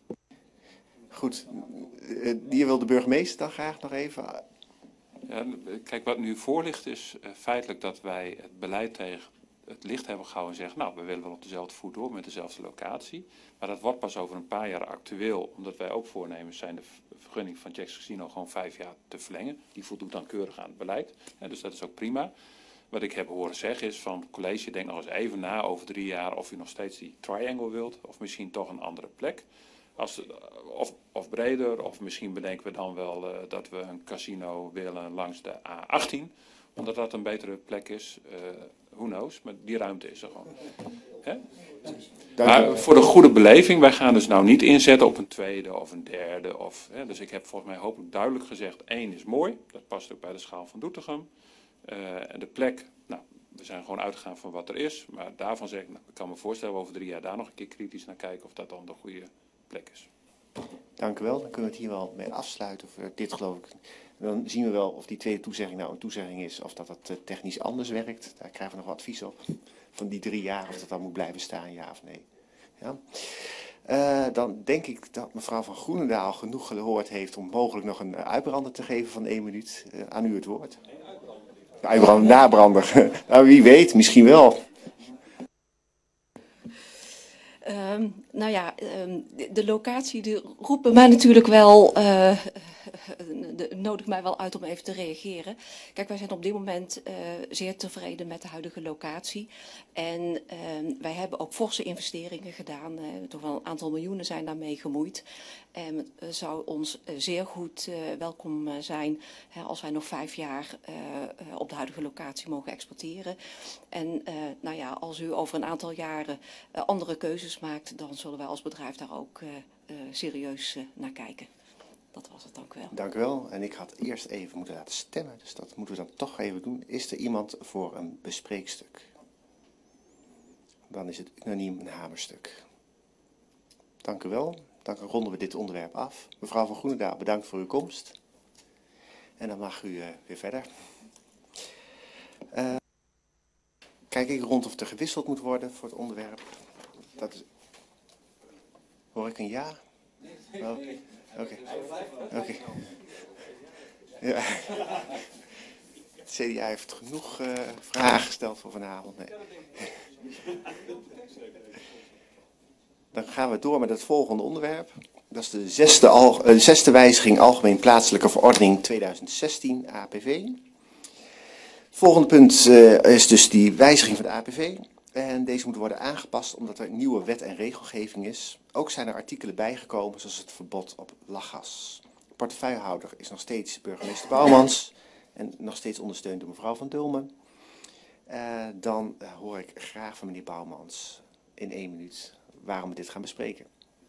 Goed. Uh, die wil de burgemeester dan graag nog even. Ja, kijk, wat nu voor ligt is uh, feitelijk dat wij het beleid tegen het licht hebben gehouden en zeggen, nou, we willen wel op dezelfde voet door met dezelfde locatie. Maar dat wordt pas over een paar jaar actueel, omdat wij ook voornemens zijn de vergunning van Jack's Casino gewoon vijf jaar te verlengen. Die voldoet dan keurig aan het beleid. Ja, dus dat is ook prima. Wat ik heb horen zeggen is van, college, denk nog eens even na over drie jaar of u nog steeds die triangle wilt, of misschien toch een andere plek. Als, of, of breder, of misschien bedenken we dan wel uh, dat we een casino willen langs de A achttien, omdat dat een betere plek is. Uh, who knows, maar die ruimte is er gewoon. Hè? Maar voor de goede beleving, wij gaan dus nou niet inzetten op een tweede of een derde. Of, hè, dus ik heb volgens mij hopelijk duidelijk gezegd, één is mooi, dat past ook bij de schaal van Doetinchem. Uh, en de plek, nou, we zijn gewoon uitgegaan van wat er is. Maar daarvan zeg ik, nou, ik kan me voorstellen over drie jaar daar nog een keer kritisch naar kijken of dat dan de goede plek is. Dank u wel, dan kunnen we het hier wel mee afsluiten. Of, uh, dit geloof ik. Dan zien we wel of die tweede toezegging nou een toezegging is of dat het uh, technisch anders werkt. Daar krijgen we nog advies op. Van die drie jaar, of dat dan moet blijven staan, ja of nee. Ja. Uh, dan denk ik dat mevrouw van Groenendaal genoeg gehoord heeft om mogelijk nog een uitbrander te geven van één minuut. Uh, aan u het woord. Uitbrander, nabrander. Nou, wie weet, misschien wel. Um, nou ja, um, de, de locatie die roept bij mij natuurlijk wel, uh, de, nodigt mij wel uit om even te reageren. Kijk, wij zijn op dit moment uh, zeer tevreden met de huidige locatie. En uh, wij hebben ook forse investeringen gedaan. Uh, toch wel een aantal miljoenen zijn daarmee gemoeid. En het uh, zou ons uh, zeer goed uh, welkom uh, zijn hè, als wij nog vijf jaar uh, uh, op de huidige locatie mogen exporteren. En uh, nou ja, als u over een aantal jaren uh, andere keuzes maakt, dan zullen wij als bedrijf daar ook uh, uh, serieus uh, naar kijken. Dat was het, dank u wel. Dank u wel. En ik had eerst even moeten laten stemmen, dus dat moeten we dan toch even doen. Is er iemand voor een bespreekstuk? Dan is het unaniem een hamerstuk. Dank u wel. Dan ronden we dit onderwerp af. Mevrouw van Groenendaal, bedankt voor uw komst. En dan mag u uh, weer verder. Uh, kijk ik rond of er gewisseld moet worden voor het onderwerp. Dat is... Hoor ik een ja? Oh. Oké. Oké. Ja. Het C D A heeft genoeg uh, vragen gesteld voor vanavond. Nee. Dan gaan we door met het volgende onderwerp. Dat is de zesde, al, uh, zesde wijziging Algemeen Plaatselijke Verordening tweeduizend zestien A P V. Volgende punt uh, is dus die wijziging van de A P V. En deze moet worden aangepast omdat er nieuwe wet en regelgeving is. Ook zijn er artikelen bijgekomen zoals het verbod op lachgas. De portefeuillehouder is nog steeds burgemeester Bouwmans en nog steeds ondersteund door mevrouw Van Dulmen. Uh, dan uh, hoor ik graag van meneer Bouwmans in één minuut waarom we dit gaan bespreken.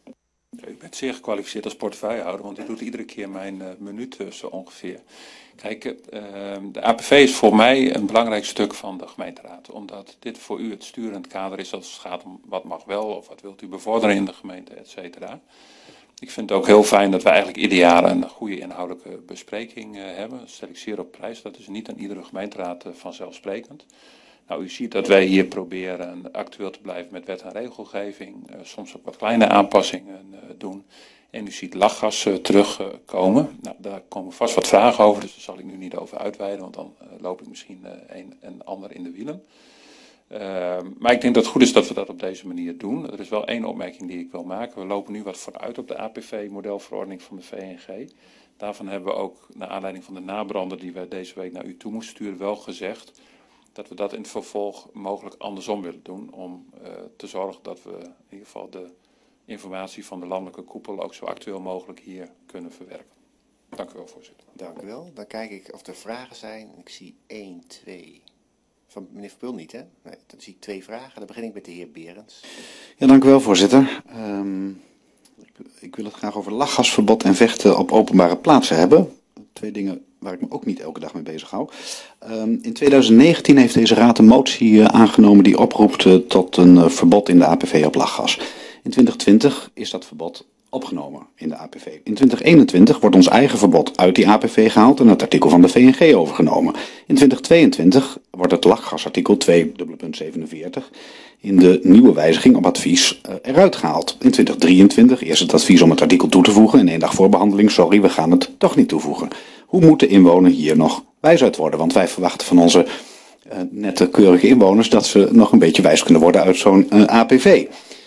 Ik ben zeer gekwalificeerd als portefeuillehouder, want ik doe iedere keer mijn uh, minuut uh, zo ongeveer. Kijk, uh, de A P V is voor mij een belangrijk stuk van de gemeenteraad, omdat dit voor u het sturend kader is als het gaat om wat mag wel of wat wilt u bevorderen in de gemeente, et cetera. Ik vind het ook heel fijn dat we eigenlijk ieder jaar een goede inhoudelijke bespreking uh, hebben. Dat stel ik zeer op prijs, dat is niet aan iedere gemeenteraad uh, vanzelfsprekend. Nou, u ziet dat wij hier proberen actueel te blijven met wet en regelgeving, uh, soms ook wat kleine aanpassingen uh, doen. En u ziet lachgas uh, terugkomen. Uh, nou, daar komen vast wat vragen over, dus daar zal ik nu niet over uitweiden, want dan uh, loop ik misschien uh, een en ander in de wielen. Uh, maar ik denk dat het goed is dat we dat op deze manier doen. Er is wel één opmerking die ik wil maken. We lopen nu wat vooruit op de A P V-modelverordening van de V N G. Daarvan hebben we ook, naar aanleiding van de nabrander die we deze week naar u toe moesten sturen, wel gezegd dat we dat in het vervolg mogelijk andersom willen doen, om uh, te zorgen dat we in ieder geval de informatie van de landelijke koepel ook zo actueel mogelijk hier kunnen verwerken. Dank u wel, voorzitter. Dank u wel. Dan kijk ik of er vragen zijn. Ik zie één, twee. Van meneer Verpul niet, hè? Nee, dan zie ik twee vragen. Dan begin ik met de heer Berends. Ja, dank u wel, voorzitter. Um, ik, ik wil het graag over lachgasverbod en vechten op openbare plaatsen hebben. Twee dingen waar ik me ook niet elke dag mee bezig hou. Um, in tweeduizend negentien heeft deze raad een motie uh, aangenomen die oproept uh, tot een uh, verbod in de A P V op lachgas. In twintig twintig is dat verbod opgenomen in de A P V. In twintig eenentwintig wordt ons eigen verbod uit die A P V gehaald en het artikel van de V N G overgenomen. In twintig tweeëntwintig wordt het lachgasartikel twee punt zevenenveertig in de nieuwe wijziging op advies uh, eruit gehaald. In twintig drieëntwintig eerst het advies om het artikel toe te voegen en één dag voor behandeling, sorry, we gaan het toch niet toevoegen. Hoe moet de inwoner hier nog wijs uit worden? Want wij verwachten van onze uh, nette, keurige inwoners dat ze nog een beetje wijs kunnen worden uit zo'n uh, A P V.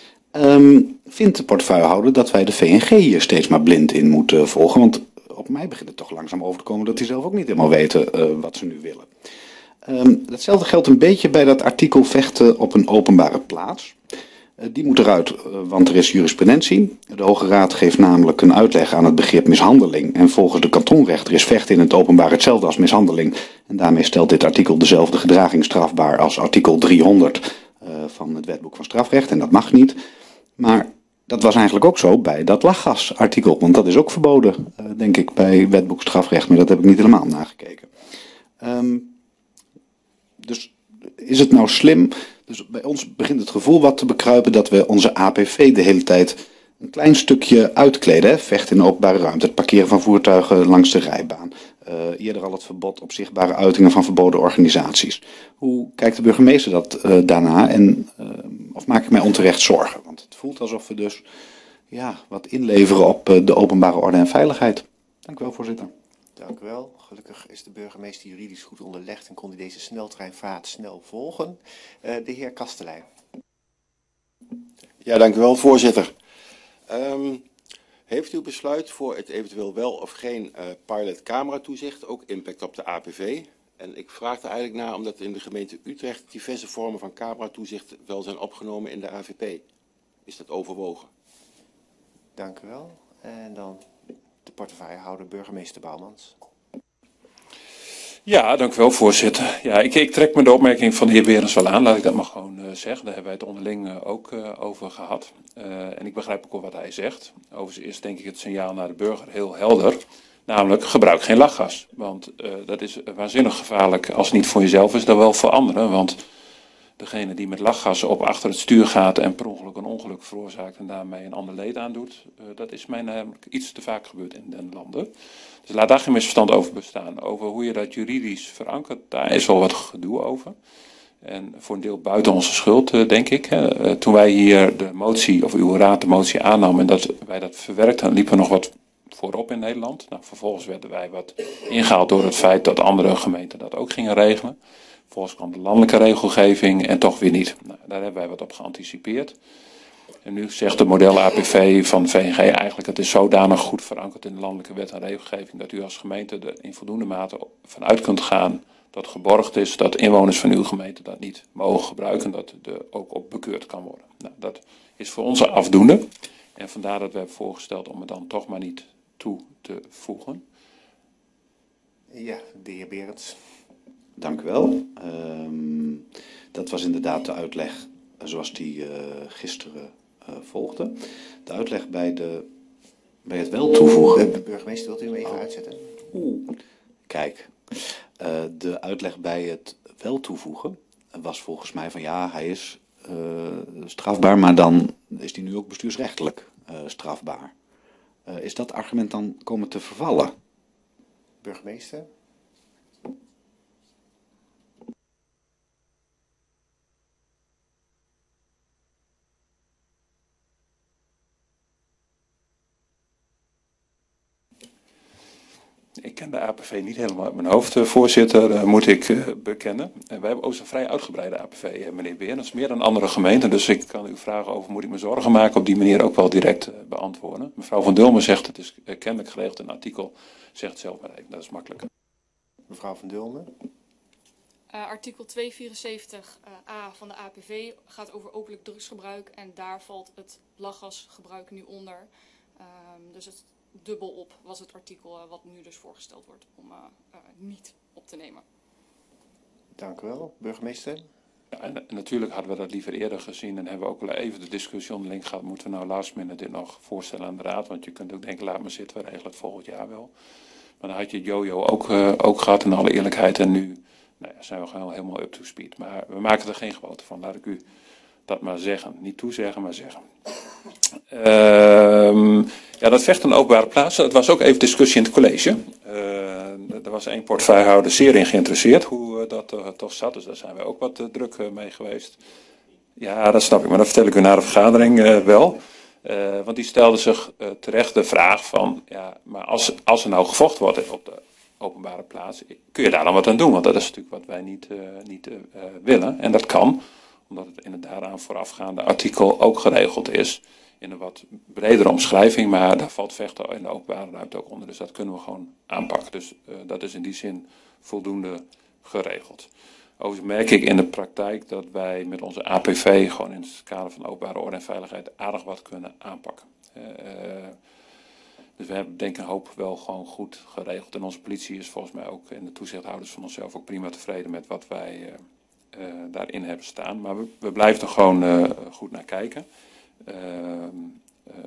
Um, vindt de portefeuillehouder dat wij de V N G hier steeds maar blind in moeten volgen? Want op mij begint het toch langzaam over te komen dat die zelf ook niet helemaal weten uh, wat ze nu willen. Um, datzelfde geldt een beetje bij dat artikel vechten op een openbare plaats. Uh, die moet eruit, uh, want er is jurisprudentie. De Hoge Raad geeft namelijk een uitleg aan het begrip mishandeling. En volgens de kantonrechter is vechten in het openbaar hetzelfde als mishandeling. En daarmee stelt dit artikel dezelfde gedraging strafbaar als artikel driehonderd uh, van het Wetboek van Strafrecht. En dat mag niet. Maar dat was eigenlijk ook zo bij dat lachgasartikel. Want dat is ook verboden, uh, denk ik, bij Wetboek Strafrecht. Maar dat heb ik niet helemaal nagekeken. Um, dus is het nou slim? Dus bij ons begint het gevoel wat te bekruipen dat we onze A P V de hele tijd een klein stukje uitkleden. Hè? Vechten in de openbare ruimte, het parkeren van voertuigen langs de rijbaan. Uh, eerder al het verbod op zichtbare uitingen van verboden organisaties. Hoe kijkt de burgemeester dat uh, daarna? En, uh, of maak ik mij onterecht zorgen? Want het voelt alsof we dus ja, wat inleveren op uh, de openbare orde en veiligheid. Dank u wel, voorzitter. Dank u wel. Gelukkig is de burgemeester juridisch goed onderlegd en kon hij deze sneltreinvaart snel volgen. Uh, de heer Kastelein. Ja, dank u wel, voorzitter. Um, heeft uw besluit voor het eventueel wel of geen uh, pilot cameratoezicht ook impact op de A P V? En ik vraag er eigenlijk naar omdat in de gemeente Utrecht diverse vormen van cameratoezicht wel zijn opgenomen in de A V P. Is dat overwogen? Dank u wel. En dan de portefeuillehouder burgemeester Bouwmans. Ja, dank u wel, voorzitter. Ja, ik, ik trek me de opmerking van de heer Berends wel aan, laat ik dat maar gewoon uh, zeggen. Daar hebben wij het onderling uh, ook uh, over gehad. Uh, en ik begrijp ook wel wat hij zegt. Overigens is denk ik het signaal naar de burger heel helder. Namelijk, gebruik geen lachgas. Want uh, dat is waanzinnig gevaarlijk als het niet voor jezelf is, dan wel voor anderen. Want degene die met lachgas op achter het stuur gaat en per ongeluk een ongeluk veroorzaakt en daarmee een ander leed aandoet, uh, dat is mij namelijk iets te vaak gebeurd in den landen. Dus laat daar geen misverstand over bestaan. Over hoe je dat juridisch verankert, daar is al wat gedoe over. En voor een deel buiten onze schuld, uh, denk ik. Uh, toen wij hier de motie, of uw raad de motie aannam en dat wij dat verwerkten, liepen we nog wat voorop in Nederland. Nou, vervolgens werden wij wat ingehaald door het feit dat andere gemeenten dat ook gingen regelen. Vervolgens kwam de landelijke regelgeving en toch weer niet. Nou, daar hebben wij wat op geanticipeerd. En nu zegt de model A P V van V N G eigenlijk, het is zodanig goed verankerd in de landelijke wet en regelgeving dat u als gemeente er in voldoende mate vanuit kunt gaan dat het geborgd is, dat inwoners van uw gemeente dat niet mogen gebruiken, dat er ook op bekeurd kan worden. Nou, dat is voor ons afdoende. En vandaar dat we hebben voorgesteld om het dan toch maar niet toe te voegen. Ja, de heer Berends. Dank u wel. Um, dat was inderdaad de uitleg zoals die uh, gisteren uh, volgde. De uitleg bij, de, bij het wel toevoegen. De burgemeester, wilt u hem even oh. uitzetten? Oeh. Kijk, uh, de uitleg bij het wel toevoegen was volgens mij van ja, hij is uh, strafbaar, maar dan is hij nu ook bestuursrechtelijk uh, strafbaar. Uh, is dat argument dan komen te vervallen? Burgemeester? Ik ken de A P V niet helemaal uit mijn hoofd, voorzitter, uh, moet ik uh, bekennen. En wij hebben ook een vrij uitgebreide A P V, uh, meneer Beer. Dat is meer dan andere gemeenten, dus ik kan uw vragen over moet ik me zorgen maken op die manier ook wel direct uh, beantwoorden. Mevrouw Van Dulmen zegt het is uh, kennelijk geregeld in een artikel, zegt zelf maar even, dat is makkelijker. Mevrouw Van Dulmen. Uh, artikel tweehonderdvierenzeventig uh, A van de A P V gaat over openlijk drugsgebruik en daar valt het lachgasgebruik nu onder. Uh, dus het dubbel op was het artikel uh, wat nu dus voorgesteld wordt om uh, uh, niet op te nemen. Dank u wel. Burgemeester? Ja, en, en natuurlijk hadden we dat liever eerder gezien en hebben we ook wel even de discussie onderling gehad. Moeten we nou last minute dit nog voorstellen aan de raad? Want je kunt ook denken, laat maar zitten, we regelen het volgend jaar wel. Maar dan had je Jojo ook, uh, ook gehad in alle eerlijkheid en nu nou ja, zijn we gewoon helemaal up to speed. Maar we maken er geen gewoonte van, laat ik u dat maar zeggen. Niet toezeggen, maar zeggen. Uh, ja, dat vecht een openbare plaats. Dat was ook even discussie in het college. Uh, er was één portefeuillehouder zeer in geïnteresseerd hoe uh, dat uh, toch zat. Dus daar zijn we ook wat uh, druk uh, mee geweest. Ja, dat snap ik. Maar dat vertel ik u na de vergadering uh, wel. Uh, want die stelde zich uh, terecht de vraag van, ja, maar als, als er nou gevochten wordt op de openbare plaats, kun je daar dan wat aan doen? Want dat is natuurlijk wat wij niet, uh, niet uh, willen. En dat kan, omdat het in het daaraan voorafgaande artikel ook geregeld is. In een wat bredere omschrijving, maar daar valt vechten in de openbare ruimte ook onder. Dus dat kunnen we gewoon aanpakken. Dus uh, dat is in die zin voldoende geregeld. Overigens merk ik in de praktijk dat wij met onze A P V gewoon in het kader van openbare orde en veiligheid aardig wat kunnen aanpakken. Uh, dus we hebben denk ik een hoop wel gewoon goed geregeld. En onze politie is volgens mij ook, en de toezichthouders van onszelf ook prima tevreden met wat wij uh, uh, daarin hebben staan. Maar we, we blijven er gewoon uh, goed naar kijken. Uh, um,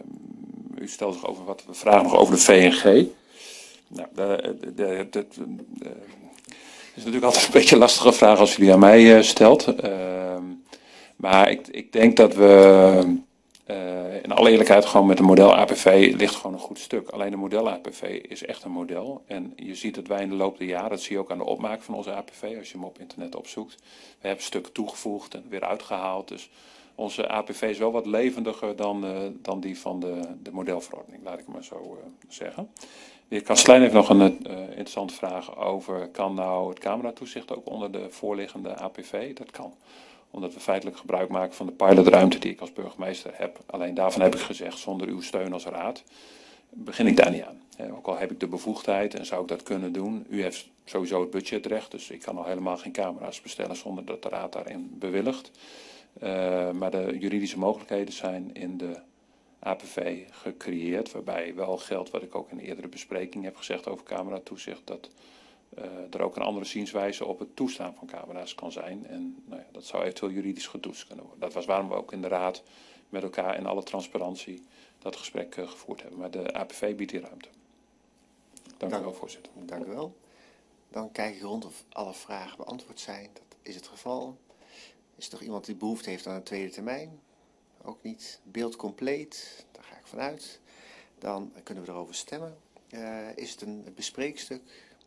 u stelt zich over wat we vragen nog over de V N G. Nou, de, de, de, de, de, is natuurlijk altijd een beetje een lastige vraag als u die aan mij uh, stelt. Uh, maar ik, ik denk dat we uh, in alle eerlijkheid gewoon met de model A P V ligt gewoon een goed stuk. Alleen de model A P V is echt een model. En je ziet dat wij in de loop der jaren, dat zie je ook aan de opmaak van onze A P V, als je hem op internet opzoekt. We hebben stukken toegevoegd en weer uitgehaald. Dus onze A P V is wel wat levendiger dan, uh, dan die van de, de modelverordening, laat ik maar zo uh, zeggen. De heer Kastelein heeft nog een uh, interessante vraag over, kan nou het cameratoezicht ook onder de voorliggende A P V? Dat kan, omdat we feitelijk gebruik maken van de pilotruimte die ik als burgemeester heb. Alleen daarvan heb ik gezegd, zonder uw steun als raad, begin ik daar niet aan. He, ook al heb ik de bevoegdheid en zou ik dat kunnen doen. U heeft sowieso het budgetrecht, dus ik kan nog helemaal geen camera's bestellen zonder dat de raad daarin bewilligt. Uh, maar de juridische mogelijkheden zijn in de A P V gecreëerd, waarbij wel geldt wat ik ook in de eerdere bespreking heb gezegd over cameratoezicht, dat uh, er ook een andere zienswijze op het toestaan van camera's kan zijn. En nou ja, dat zou eventueel juridisch getoetst kunnen worden. Dat was waarom we ook in de raad met elkaar in alle transparantie dat gesprek uh, gevoerd hebben. Maar de A P V biedt die ruimte. Dank, Dank u wel, voorzitter. Dank u wel. Dan kijk ik rond of alle vragen beantwoord zijn. Dat is het geval. Is er toch iemand die behoefte heeft aan een tweede termijn? Ook niet. Beeld compleet, daar ga ik vanuit. Dan kunnen we erover stemmen. Uh, is het een bespreekstuk?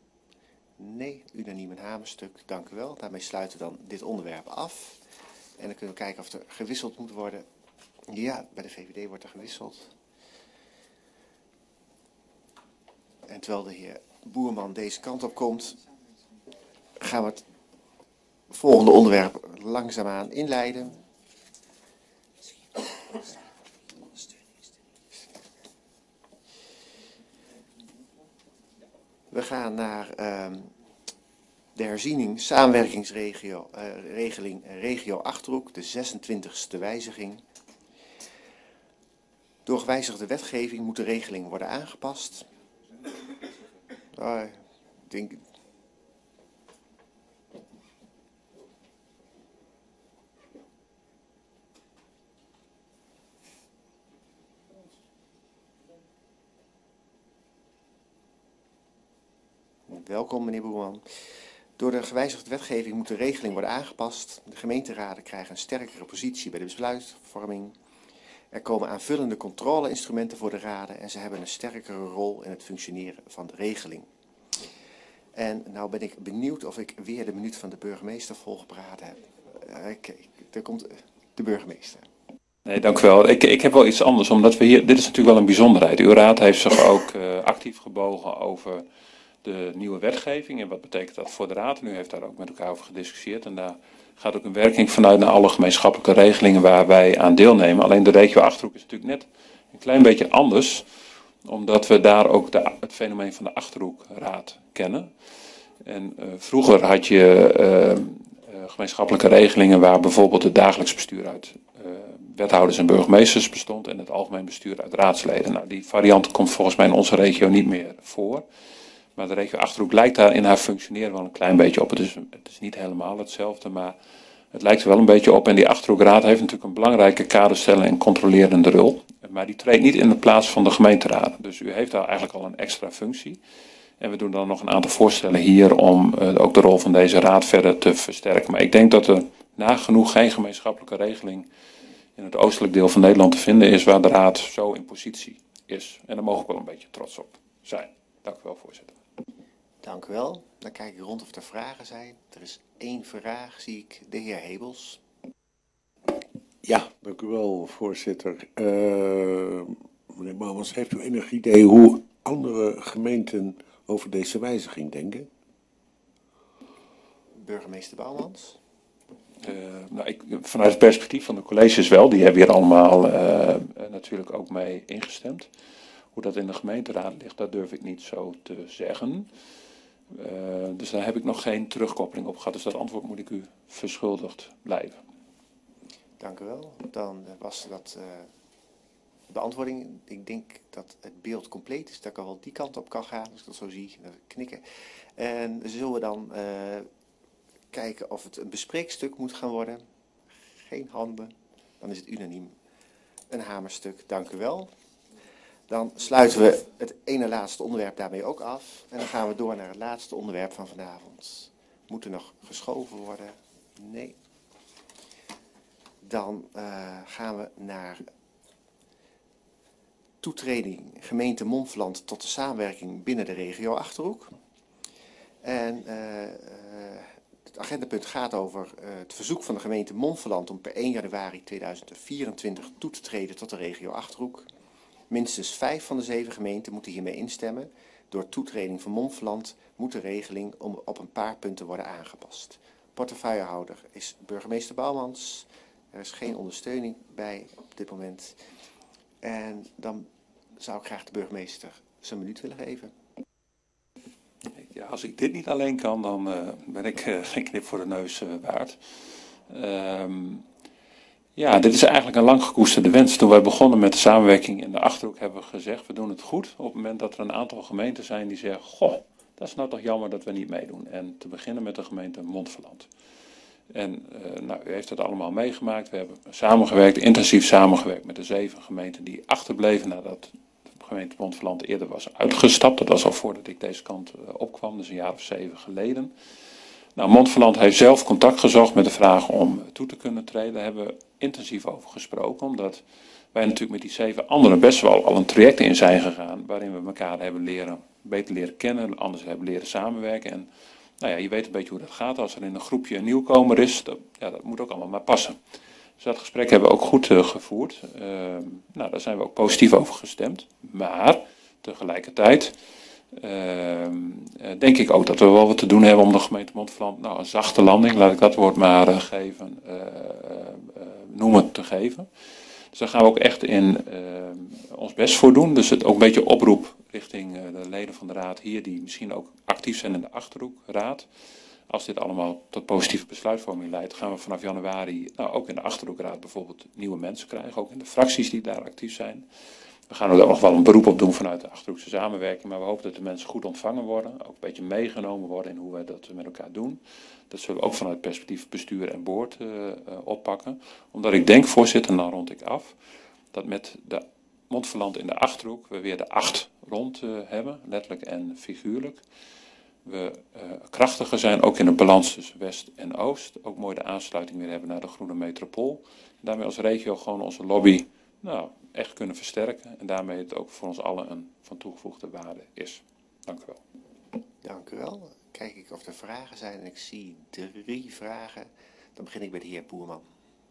Nee, unaniem een hamerstuk. Dank u wel. Daarmee sluiten we dan dit onderwerp af. En dan kunnen we kijken of er gewisseld moet worden. Ja, bij de V V D wordt er gewisseld. En terwijl de heer Boerman deze kant op komt, gaan we het volgende onderwerp langzaamaan inleiden. gaan naar uh, de herziening samenwerkingsregio uh, regeling regio Achterhoek, de zesentwintigste wijziging. Door gewijzigde wetgeving moet de regeling worden aangepast. Uh, ik denk... Welkom, meneer Boerman. Door de gewijzigde wetgeving moet de regeling worden aangepast. De gemeenteraden krijgen een sterkere positie bij de besluitvorming. Er komen aanvullende controleinstrumenten voor de raden en ze hebben een sterkere rol in het functioneren van de regeling. En nou ben ik benieuwd of ik weer de minuut van de burgemeester volgepraat heb. Uh, Kijk, daar komt de burgemeester. Nee, dank u wel. Ik, ik heb wel iets anders, omdat we hier, dit is natuurlijk wel een bijzonderheid. Uw raad heeft zich ook uh, actief gebogen over de nieuwe wetgeving en wat betekent dat voor de raad. En u heeft daar ook met elkaar over gediscussieerd en daar gaat ook een werking vanuit naar alle gemeenschappelijke regelingen waar wij aan deelnemen. Alleen de regio Achterhoek is natuurlijk net een klein beetje anders, omdat we daar ook de, het fenomeen van de Achterhoekraad kennen. En uh, vroeger had je uh, uh, gemeenschappelijke regelingen waar bijvoorbeeld het dagelijks bestuur uit uh, wethouders en burgemeesters bestond en het algemeen bestuur uit raadsleden. Nou, die variant komt volgens mij in onze regio niet meer voor. Maar de regio Achterhoek lijkt daar in haar functioneren wel een klein beetje op. Het is, het is niet helemaal hetzelfde, maar het lijkt er wel een beetje op. En die Achterhoekraad heeft natuurlijk een belangrijke kaderstelling en controlerende rol. Maar die treedt niet in de plaats van de gemeenteraad. Dus u heeft daar eigenlijk al een extra functie. En we doen dan nog een aantal voorstellen hier om uh, ook de rol van deze raad verder te versterken. Maar ik denk dat er nagenoeg geen gemeenschappelijke regeling in het oostelijk deel van Nederland te vinden is waar de raad zo in positie is. En daar mogen we wel een beetje trots op zijn. Dank u wel, voorzitter. Dank u wel. Dan kijk ik rond of er vragen zijn. Er is één vraag, zie ik, de heer Hebels. Ja, dank u wel, voorzitter. Uh, meneer Bouwmans, heeft u enig idee hoe andere gemeenten over deze wijziging denken? Burgemeester Bouwmans. Uh, nou, ik, vanuit het perspectief van de colleges wel, die hebben hier allemaal uh, natuurlijk ook mee ingestemd. Hoe dat in de gemeenteraad ligt, dat durf ik niet zo te zeggen. Uh, dus daar heb ik nog geen terugkoppeling op gehad. Dus dat antwoord moet ik u verschuldigd blijven. Dank u wel. Dan was dat uh, de beantwoording. Ik denk dat het beeld compleet is, dat ik al wel die kant op kan gaan, als ik dat zo zie, knikken. En zullen we dan uh, kijken of het een bespreekstuk moet gaan worden? Geen handen. Dan is het unaniem een hamerstuk. Dank u wel. Dan sluiten we het ene laatste onderwerp daarmee ook af. En dan gaan we door naar het laatste onderwerp van vanavond. Moet er nog geschoven worden? Nee. Dan uh, gaan we naar toetreding gemeente Montferland tot de samenwerking binnen de regio Achterhoek. En uh, uh, het agendapunt gaat over uh, het verzoek van de gemeente Montferland om per één januari tweeduizend vierentwintig toe te treden tot de regio Achterhoek. Minstens vijf van de zeven gemeenten moeten hiermee instemmen. Door toetreding van Montferland moet de regeling om op een paar punten worden aangepast. Portefeuillehouder is burgemeester Bouwmans. Er is geen ondersteuning bij op dit moment. En dan zou ik graag de burgemeester zijn minuut willen geven. Ja, als ik dit niet alleen kan, dan uh, ben ik uh, geen knip voor de neus uh, waard. Um, Ja, dit is eigenlijk een lang gekoesterde wens. Toen wij begonnen met de samenwerking in de Achterhoek hebben we gezegd, we doen het goed. Op het moment dat er een aantal gemeenten zijn die zeggen, goh, dat is nou toch jammer dat we niet meedoen. En te beginnen met de gemeente Montferland. En uh, nou, u heeft het allemaal meegemaakt. We hebben samengewerkt, intensief samengewerkt met de zeven gemeenten die achterbleven nadat de gemeente Montferland eerder was uitgestapt. Dat was al voordat ik deze kant uh, opkwam, dus een jaar of zeven geleden. Nou, Montferland heeft zelf contact gezocht met de vraag om toe te kunnen treden. Daar hebben we intensief over gesproken, omdat wij natuurlijk met die zeven anderen best wel al een traject in zijn gegaan, waarin we elkaar hebben leren, beter leren kennen, anders hebben leren samenwerken. En nou ja, je weet een beetje hoe dat gaat. Als er in een groepje een nieuwkomer is, dat, ja, dat moet ook allemaal maar passen. Dus dat gesprek hebben we ook goed uh, gevoerd. Uh, nou, daar zijn we ook positief over gestemd. Maar tegelijkertijd Uh, denk ik ook dat we wel wat te doen hebben om de gemeente Montferland nou, een zachte landing, laat ik dat woord maar uh, geven, uh, uh, noemen te geven. Dus daar gaan we ook echt in uh, ons best voor doen. Dus het ook een beetje oproep richting uh, de leden van de raad hier, die misschien ook actief zijn in de Achterhoekraad. Als dit allemaal tot positieve besluitvorming leidt, gaan we vanaf januari nou, ook in de Achterhoekraad bijvoorbeeld nieuwe mensen krijgen. Ook in de fracties die daar actief zijn. We gaan er ook nog wel een beroep op doen vanuit de Achterhoekse samenwerking. Maar we hopen dat de mensen goed ontvangen worden. Ook een beetje meegenomen worden in hoe wij dat met elkaar doen. Dat zullen we ook vanuit perspectief bestuur en boord uh, uh, oppakken. Omdat ik denk, voorzitter, dan rond ik af, dat met de Montferland in de Achterhoek we weer de acht rond uh, hebben. Letterlijk en figuurlijk. We uh, krachtiger zijn, ook in de balans tussen West en Oost. Ook mooi de aansluiting weer hebben naar de Groene Metropool. En daarmee als regio gewoon onze lobby nou, echt kunnen versterken. En daarmee het ook voor ons allen een van toegevoegde waarde is. Dank u wel. Dank u wel. Kijk ik of er vragen zijn. En ik zie drie vragen. Dan begin ik bij de heer Boerman.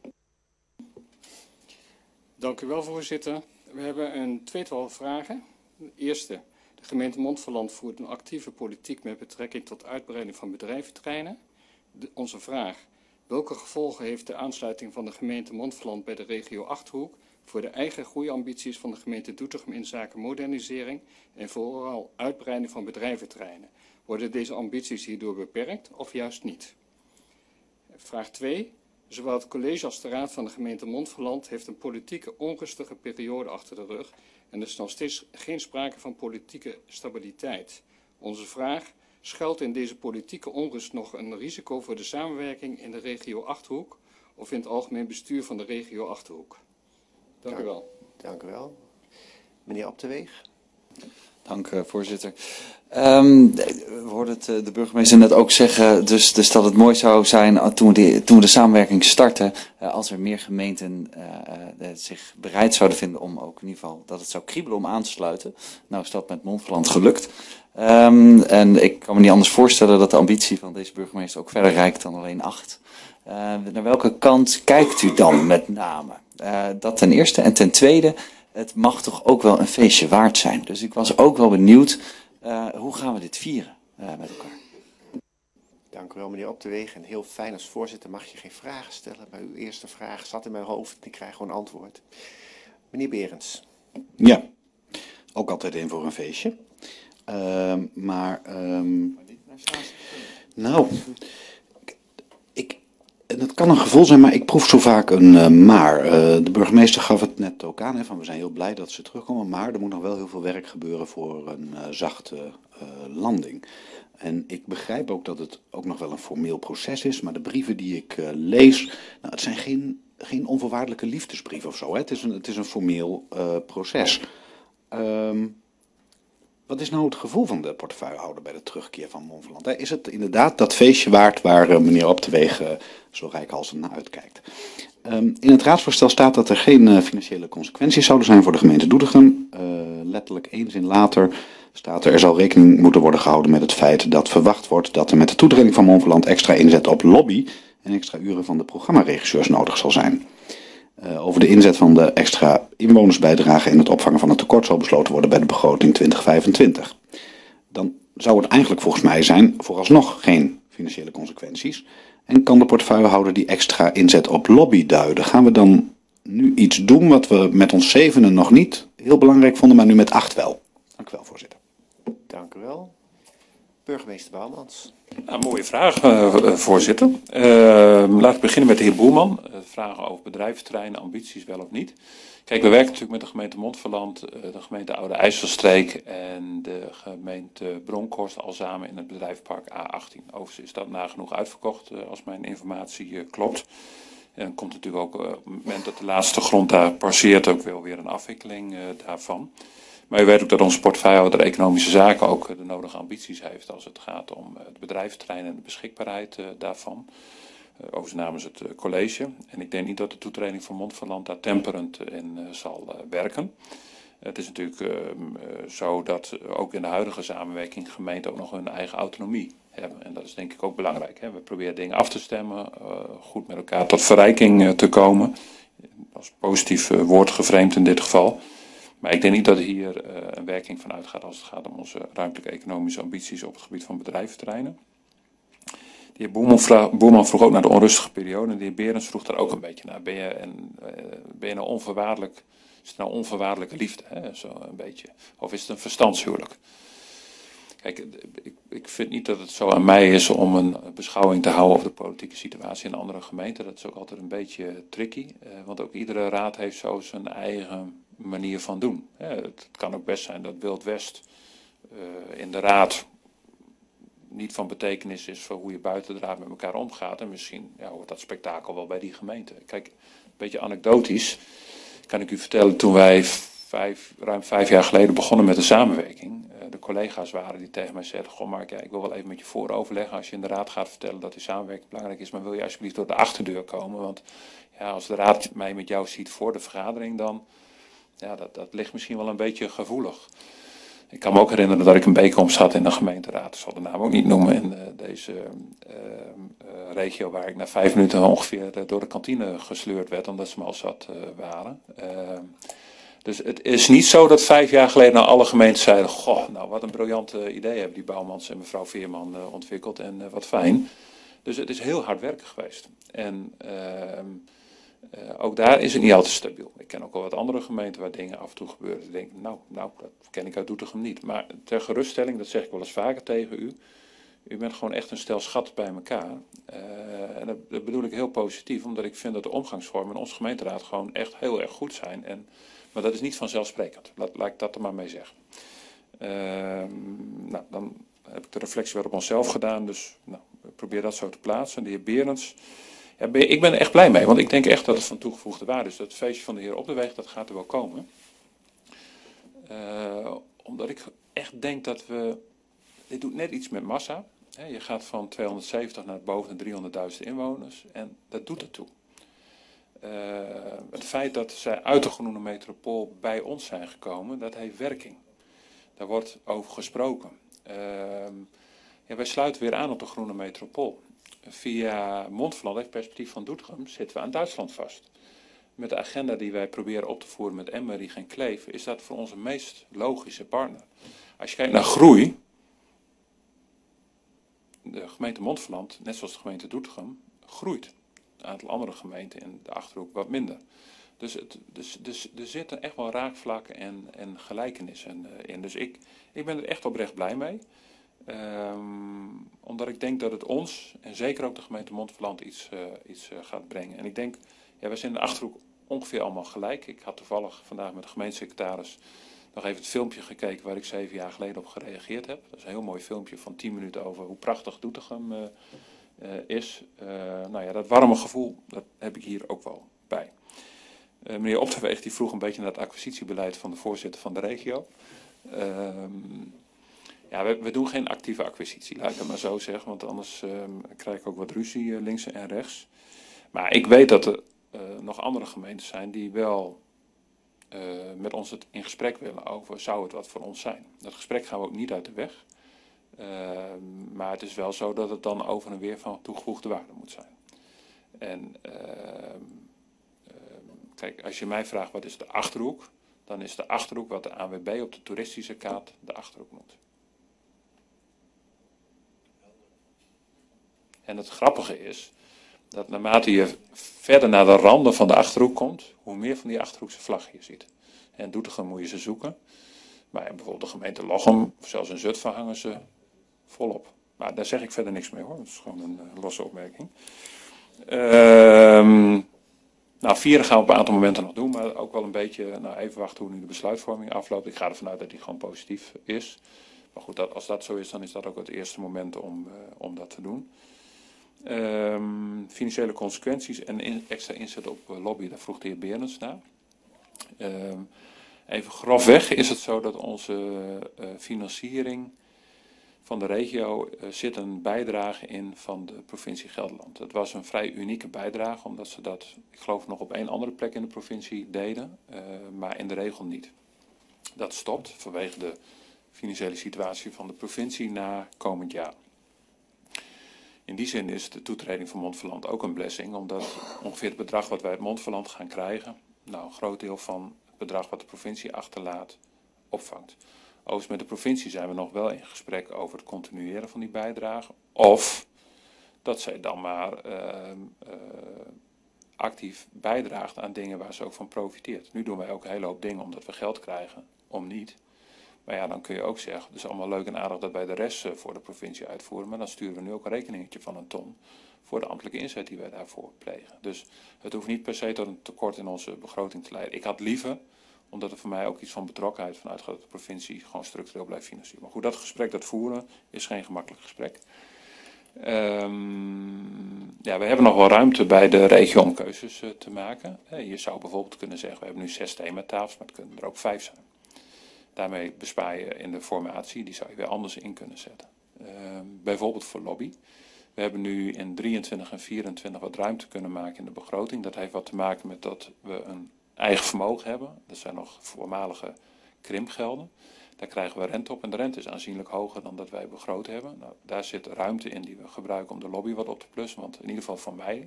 Dank u wel, voorzitter. We hebben een tweetal vragen. De eerste. De gemeente Montferland voert een actieve politiek met betrekking tot uitbreiding van bedrijventerreinen. De, onze vraag. Welke gevolgen heeft de aansluiting van de gemeente Montferland bij de regio Achterhoek voor de eigen groeiambities van de gemeente Doetinchem in zaken modernisering en vooral uitbreiding van bedrijventerreinen? Worden deze ambities hierdoor beperkt of juist niet? Vraag twee. Zowel het college als de raad van de gemeente Montferland heeft een politieke onrustige periode achter de rug en er is nog steeds geen sprake van politieke stabiliteit. Onze vraag: schuilt in deze politieke onrust nog een risico voor de samenwerking in de regio Achterhoek of in het algemeen bestuur van de regio Achterhoek? Dank, dank u wel. Dank u wel. Meneer Op de Weeg. Dank, uh, voorzitter. Um, we hoorden het, uh, de burgemeester net ook zeggen, dus, dus dat het mooi zou zijn uh, toen, we die, toen we de samenwerking starten, uh, als er meer gemeenten uh, uh, zich bereid zouden vinden om ook in ieder geval, dat het zou kriebelen om aan te sluiten. Nou is dat met Montferland gelukt. Um, en ik kan me niet anders voorstellen dat de ambitie van deze burgemeester ook verder reikt dan alleen acht. Uh, naar welke kant kijkt u dan met name? Uh, dat ten eerste. En ten tweede, het mag toch ook wel een feestje waard zijn. Dus ik was ook wel benieuwd, uh, hoe gaan we dit vieren uh, met elkaar? Dank u wel, meneer Op de Weeg. En heel fijn als voorzitter mag je geen vragen stellen. Maar uw eerste vraag zat in mijn hoofd en ik krijg gewoon antwoord. Meneer Berends. Ja, ook altijd in voor een feestje. Uh, maar, um, nou, ik, het kan een gevoel zijn, maar ik proef zo vaak een uh, maar. Uh, de burgemeester gaf het net ook aan, hè, van we zijn heel blij dat ze terugkomen, maar er moet nog wel heel veel werk gebeuren voor een uh, zachte uh, landing. En ik begrijp ook dat het ook nog wel een formeel proces is, maar de brieven die ik uh, lees, nou, het zijn geen, geen onvoorwaardelijke liefdesbrief of zo. Hè. Het is een, het is een formeel uh, proces. Um, Wat is nou het gevoel van de portefeuillehouder bij de terugkeer van Montferland? Is het inderdaad dat feestje waard waar uh, meneer Op de Weeg uh, zo reikhalzend naar uitkijkt? Um, in het raadsvoorstel staat dat er geen uh, financiële consequenties zouden zijn voor de gemeente Doetinchem. Uh, letterlijk één zin later staat er, er zal rekening moeten worden gehouden met het feit dat verwacht wordt dat er met de toetreding van Montferland extra inzet op lobby en extra uren van de programmaregisseurs nodig zal zijn. Uh, over de inzet van de extra inwonersbijdrage en het opvangen van het tekort zal besloten worden bij de begroting twintig vijfentwintig. Dan zou het eigenlijk volgens mij zijn vooralsnog geen financiële consequenties. En kan de portefeuillehouder die extra inzet op lobby duiden? Gaan we dan nu iets doen wat we met ons zevenen nog niet heel belangrijk vonden, maar nu met acht wel? Dank u wel, voorzitter. Dank u wel. Burgemeester Bouwmans. Nou, mooie vraag, uh, voorzitter. Uh, laat ik beginnen met de heer Boerman. Uh, vragen over bedrijventerreinen, ambities wel of niet. Kijk, we werken natuurlijk met de gemeente Montferland, uh, de gemeente Oude IJsselstreek en de gemeente Bronkhorst al samen in het bedrijvenpark A achttien. Overigens is dat nagenoeg uitverkocht, uh, als mijn informatie uh, klopt. En dan komt natuurlijk ook uh, op het moment dat de laatste grond daar passeert ook wel weer een afwikkeling uh, daarvan. Maar u weet ook dat onze portefeuillehouder economische zaken ook de nodige ambities heeft als het gaat om het bedrijventerrein en de beschikbaarheid uh, daarvan. Uh, overigens namens het uh, college. En ik denk niet dat de toetreding van Montferland daar temperend in uh, zal uh, werken. Uh, het is natuurlijk uh, uh, zo dat uh, ook in de huidige samenwerking gemeenten ook nog hun eigen autonomie hebben. En dat is denk ik ook belangrijk. Hè? We proberen dingen af te stemmen, uh, goed met elkaar tot verrijking uh, te komen. Als positief uh, woord geframed in dit geval. Maar ik denk niet dat hier uh, een werking van uitgaat als het gaat om onze ruimtelijke economische ambities op het gebied van bedrijventerreinen. De De heer Boerman, vraag, Boerman vroeg ook naar de onrustige periode en de heer Berends vroeg daar ook een beetje naar. Ben je, een, uh, ben je nou onvoorwaardelijk, is het nou onvoorwaardelijke liefde, hè? Zo een beetje. Of is het een verstandshuwelijk? Kijk, ik, ik vind niet dat het zo aan mij is om een beschouwing te houden over de politieke situatie in andere gemeenten. Dat is ook altijd een beetje tricky, uh, want ook iedere raad heeft zo zijn eigen manier van doen. Ja, het, het kan ook best zijn dat Wild West uh, in de raad niet van betekenis is voor hoe je buiten de raad met elkaar omgaat. En misschien ja, hoort dat spektakel wel bij die gemeente. Kijk, een beetje anekdotisch kan ik u vertellen, toen wij vijf, ruim vijf jaar geleden begonnen met de samenwerking, uh, de collega's waren die tegen mij zeiden, goh Mark, ja, ik wil wel even met je vooroverleggen als je in de raad gaat vertellen dat die samenwerking belangrijk is, maar wil je alsjeblieft door de achterdeur komen, want ja, als de raad mij met jou ziet voor de vergadering, dan ja, dat, dat ligt misschien wel een beetje gevoelig. Ik kan me ook herinneren dat ik een bijeenkomst had in de gemeenteraad, ik zal de naam ook niet noemen, in uh, deze uh, uh, regio waar ik na vijf minuten ongeveer uh, door de kantine gesleurd werd, omdat ze me al zat uh, waren. Uh, dus het is niet zo dat vijf jaar geleden nou alle gemeenten zeiden, goh, nou wat een briljant uh, idee hebben die Bouwmans en mevrouw Veerman uh, ontwikkeld en uh, wat fijn. Dus het is heel hard werken geweest. En uh, Uh, ook daar is het niet altijd stabiel. Ik ken ook al wat andere gemeenten waar dingen af en toe gebeuren. Ik denk, nou, nou, dat ken ik uit Doetinchem niet. Maar ter geruststelling, dat zeg ik wel eens vaker tegen u. U bent gewoon echt een stel schat bij elkaar. Uh, en dat, dat bedoel ik heel positief, omdat ik vind dat de omgangsvormen in onze gemeenteraad gewoon echt heel erg goed zijn. En, maar dat is niet vanzelfsprekend. Laat, laat ik dat er maar mee zeggen. Uh, nou, dan heb ik de reflectie weer op onszelf gedaan. Dus nou, probeer dat zo te plaatsen. De heer Berends. Ja, ik ben er echt blij mee, want ik denk echt dat het van toegevoegde waarde is. Dat feestje van de heer Op de Weg, dat gaat er wel komen. Uh, omdat ik echt denk dat we... Dit doet net iets met massa. Hè, je gaat van tweehonderdzeventig naar boven de driehonderdduizend inwoners. En dat doet ertoe. Uh, het feit dat zij uit de groene metropool bij ons zijn gekomen, dat heeft werking. Daar wordt over gesproken. Uh, ja, wij sluiten weer aan op de groene metropool. Via Montferland, het perspectief van Doetinchem, zitten we aan Duitsland vast. Met de agenda die wij proberen op te voeren met Emmerich en Kleef, is dat voor ons een meest logische partner. Als je kijkt naar groei, de gemeente Montferland, net zoals de gemeente Doetinchem, groeit. Een aantal andere gemeenten in de Achterhoek wat minder. Dus, het, dus, dus er zitten echt wel raakvlakken en, en gelijkenissen in. Dus ik, ik ben er echt oprecht blij mee. Um, omdat ik denk dat het ons, en zeker ook de gemeente Montferland, iets, uh, iets uh, gaat brengen. En ik denk, ja, we zijn in de Achterhoek ongeveer allemaal gelijk. Ik had toevallig vandaag met de gemeentesecretaris nog even het filmpje gekeken waar ik zeven jaar geleden op gereageerd heb. Dat is een heel mooi filmpje van tien minuten over hoe prachtig Doetinchem uh, uh, is. Uh, nou ja, dat warme gevoel, dat heb ik hier ook wel bij. Uh, meneer Op de Weg die vroeg een beetje naar het acquisitiebeleid van de voorzitter van de regio. Uh, Ja, we, we doen geen actieve acquisitie, laat ik het maar zo zeggen, want anders uh, krijg ik ook wat ruzie uh, links en rechts. Maar ik weet dat er uh, nog andere gemeenten zijn die wel uh, met ons het in gesprek willen over, zou het wat voor ons zijn? Dat gesprek gaan we ook niet uit de weg, uh, maar het is wel zo dat het dan over en weer van toegevoegde waarde moet zijn. En uh, uh, kijk, als je mij vraagt wat is de Achterhoek, dan is de Achterhoek wat de A N W B op de toeristische kaart de Achterhoek noemt. En het grappige is dat naarmate je verder naar de randen van de Achterhoek komt, hoe meer van die Achterhoekse vlaggen je ziet. En Doetinchem moet je ze zoeken. Maar bijvoorbeeld de gemeente Lochem, of zelfs in Zutphen hangen ze volop. Maar daar zeg ik verder niks mee hoor, dat is gewoon een uh, losse opmerking. Ehm... Nou, vieren gaan we op een aantal momenten nog doen, maar ook wel een beetje, nou even wachten hoe nu de besluitvorming afloopt. Ik ga ervan uit dat die gewoon positief is. Maar goed, dat, als dat zo is, dan is dat ook het eerste moment om, uh, om dat te doen. Um, financiële consequenties en in, extra inzet op uh, lobby, daar vroeg de heer Berends naar. Um, even grofweg is het zo dat onze uh, financiering van de regio uh, zit een bijdrage in van de provincie Gelderland. Het was een vrij unieke bijdrage, omdat ze dat, ik geloof, nog op één andere plek in de provincie deden, uh, maar in de regel niet. Dat stopt vanwege de financiële situatie van de provincie na komend jaar. In die zin is de toetreding van Montferland ook een blessing, omdat ongeveer het bedrag wat wij uit Montferland gaan krijgen, nou een groot deel van het bedrag wat de provincie achterlaat, opvangt. Overigens met de provincie zijn we nog wel in gesprek over het continueren van die bijdrage. Of dat zij dan maar uh, uh, actief bijdraagt aan dingen waar ze ook van profiteert. Nu doen wij ook een hele hoop dingen omdat we geld krijgen, om niet. Maar ja, dan kun je ook zeggen, het is allemaal leuk en aardig dat wij de rest uh, voor de provincie uitvoeren, maar dan sturen we nu ook een rekeningetje van een ton voor de ambtelijke inzet die wij daarvoor plegen. Dus het hoeft niet per se tot een tekort in onze begroting te leiden. Ik had liever, omdat er voor mij ook iets van betrokkenheid vanuit gaat dat de provincie gewoon structureel blijft financieren. Maar goed, dat gesprek dat voeren is geen gemakkelijk gesprek. Um, ja, we hebben nog wel ruimte bij de regio om keuzes uh, te maken. Uh, je zou bijvoorbeeld kunnen zeggen, we hebben nu zes thematafels, maar het kunnen er ook vijf zijn. Daarmee bespaar je in de formatie, die zou je weer anders in kunnen zetten. Uh, bijvoorbeeld voor lobby. We hebben nu in drieëntwintig en vierentwintig wat ruimte kunnen maken in de begroting. Dat heeft wat te maken met dat we een eigen vermogen hebben. Dat zijn nog voormalige krimpgelden. Daar krijgen we rente op en de rente is aanzienlijk hoger dan dat wij begroot hebben. Nou, daar zit ruimte in die we gebruiken om de lobby wat op te plussen, want in ieder geval van mij.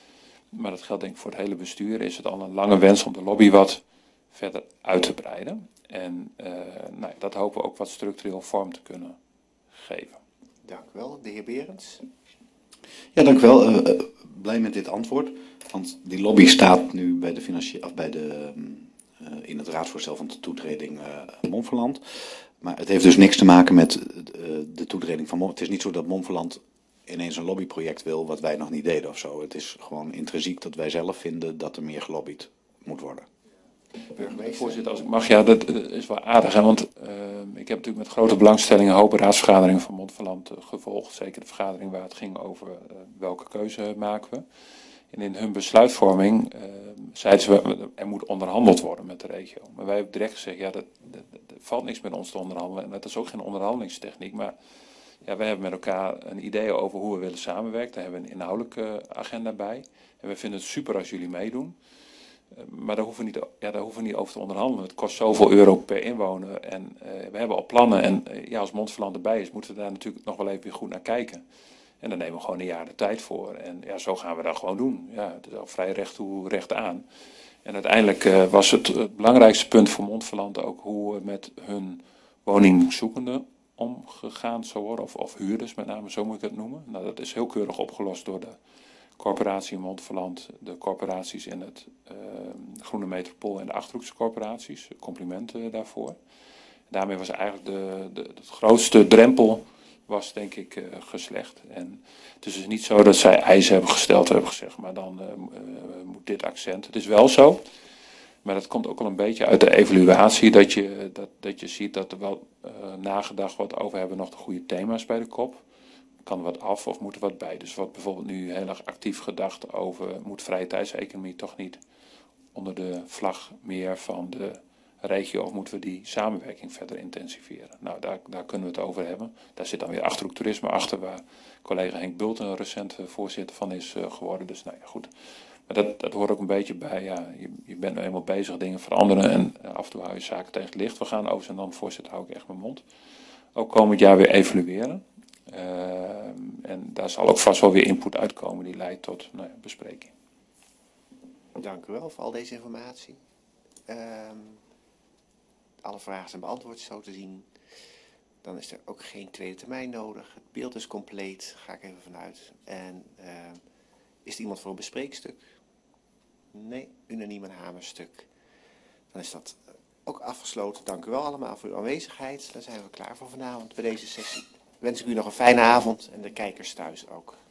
Maar dat geldt denk ik voor het hele bestuur. Is het al een lange wens om de lobby wat verder uit te breiden. En uh, nou, dat hopen we ook wat structureel vorm te kunnen geven. Dank u wel. De heer Berends. Ja, dank u wel. Uh, uh, blij met dit antwoord. Want die lobby staat nu bij de financiële, of bij de, uh, in het raadsvoorstel van de toetreding uh, Montferland. Maar het heeft dus niks te maken met uh, de toetreding van Montferland. Het is niet zo dat Montferland ineens een lobbyproject wil wat wij nog niet deden of zo. Het is gewoon intrinsiek dat wij zelf vinden dat er meer gelobbyd moet worden. Voorzitter, als ik mag, ja, dat is wel aardig. Hè, want uh, ik heb natuurlijk met grote belangstelling een hoop raadsvergaderingen van Montferland uh, gevolgd. Zeker de vergadering waar het ging over uh, welke keuze maken we. En in hun besluitvorming uh, zeiden ze, er moet onderhandeld worden met de regio. Maar wij hebben direct gezegd, ja, dat, dat, dat valt niks met ons te onderhandelen. En dat is ook geen onderhandelingstechniek. Maar ja, wij hebben met elkaar een idee over hoe we willen samenwerken. Daar hebben we een inhoudelijke agenda bij. En we vinden het super als jullie meedoen. Maar daar hoeven, we niet, ja, daar hoeven we niet over te onderhandelen. Het kost zoveel euro per inwoner. En uh, we hebben al plannen. En uh, ja, als Montferland erbij is, moeten we daar natuurlijk nog wel even weer goed naar kijken. En dan nemen we gewoon een jaar de tijd voor. En ja, zo gaan we dat gewoon doen. Ja, het is al vrij recht toe, recht aan. En uiteindelijk uh, was het, het belangrijkste punt voor Montferland ook hoe we met hun woningzoekenden omgegaan zou worden. Of, of huurders met name, zo moet ik het noemen. Nou, dat is heel keurig opgelost door de corporatie in Montferland, de corporaties in het uh, Groene Metropool en de Achterhoekse corporaties. Complimenten daarvoor. Daarmee was eigenlijk de, de, het grootste drempel was denk ik uh, geslecht. En het is dus niet zo dat zij eisen hebben gesteld hebben gezegd, maar dan uh, uh, moet dit accent. Het is wel zo, maar dat komt ook wel een beetje uit de evaluatie dat je, dat, dat je ziet dat er wel uh, nagedacht wordt over hebben nog de goede thema's bij de kop. Kan er wat af of moet er wat bij? Dus wat bijvoorbeeld nu heel erg actief gedacht over, moet vrije tijdseconomie toch niet onder de vlag meer van de regio of moeten we die samenwerking verder intensiveren? Nou, daar, daar kunnen we het over hebben. Daar zit dan weer Achterhoek Toerisme achter, waar collega Henk Bulten recent voorzitter van is uh, geworden. Dus nou ja, goed. Maar dat, dat hoort ook een beetje bij, ja, je, je bent nu eenmaal bezig, dingen veranderen en uh, af en toe hou je zaken tegen het licht. We gaan over en dan, voorzitter, hou ik echt mijn mond. Ook komend jaar weer evalueren. Uh, en daar zal ook vast wel weer input uitkomen die leidt tot nou ja, bespreking. Dank u wel voor al deze informatie. Uh, alle vragen zijn beantwoord, zo te zien. Dan is er ook geen tweede termijn nodig. Het beeld is compleet, ga ik even vanuit. En uh, is er iemand voor een bespreekstuk? Nee, unaniem een hamerstuk. Dan is dat ook afgesloten. Dank u wel allemaal voor uw aanwezigheid. Dan zijn we klaar voor vanavond bij deze sessie. Wens ik u nog een fijne avond en de kijkers thuis ook.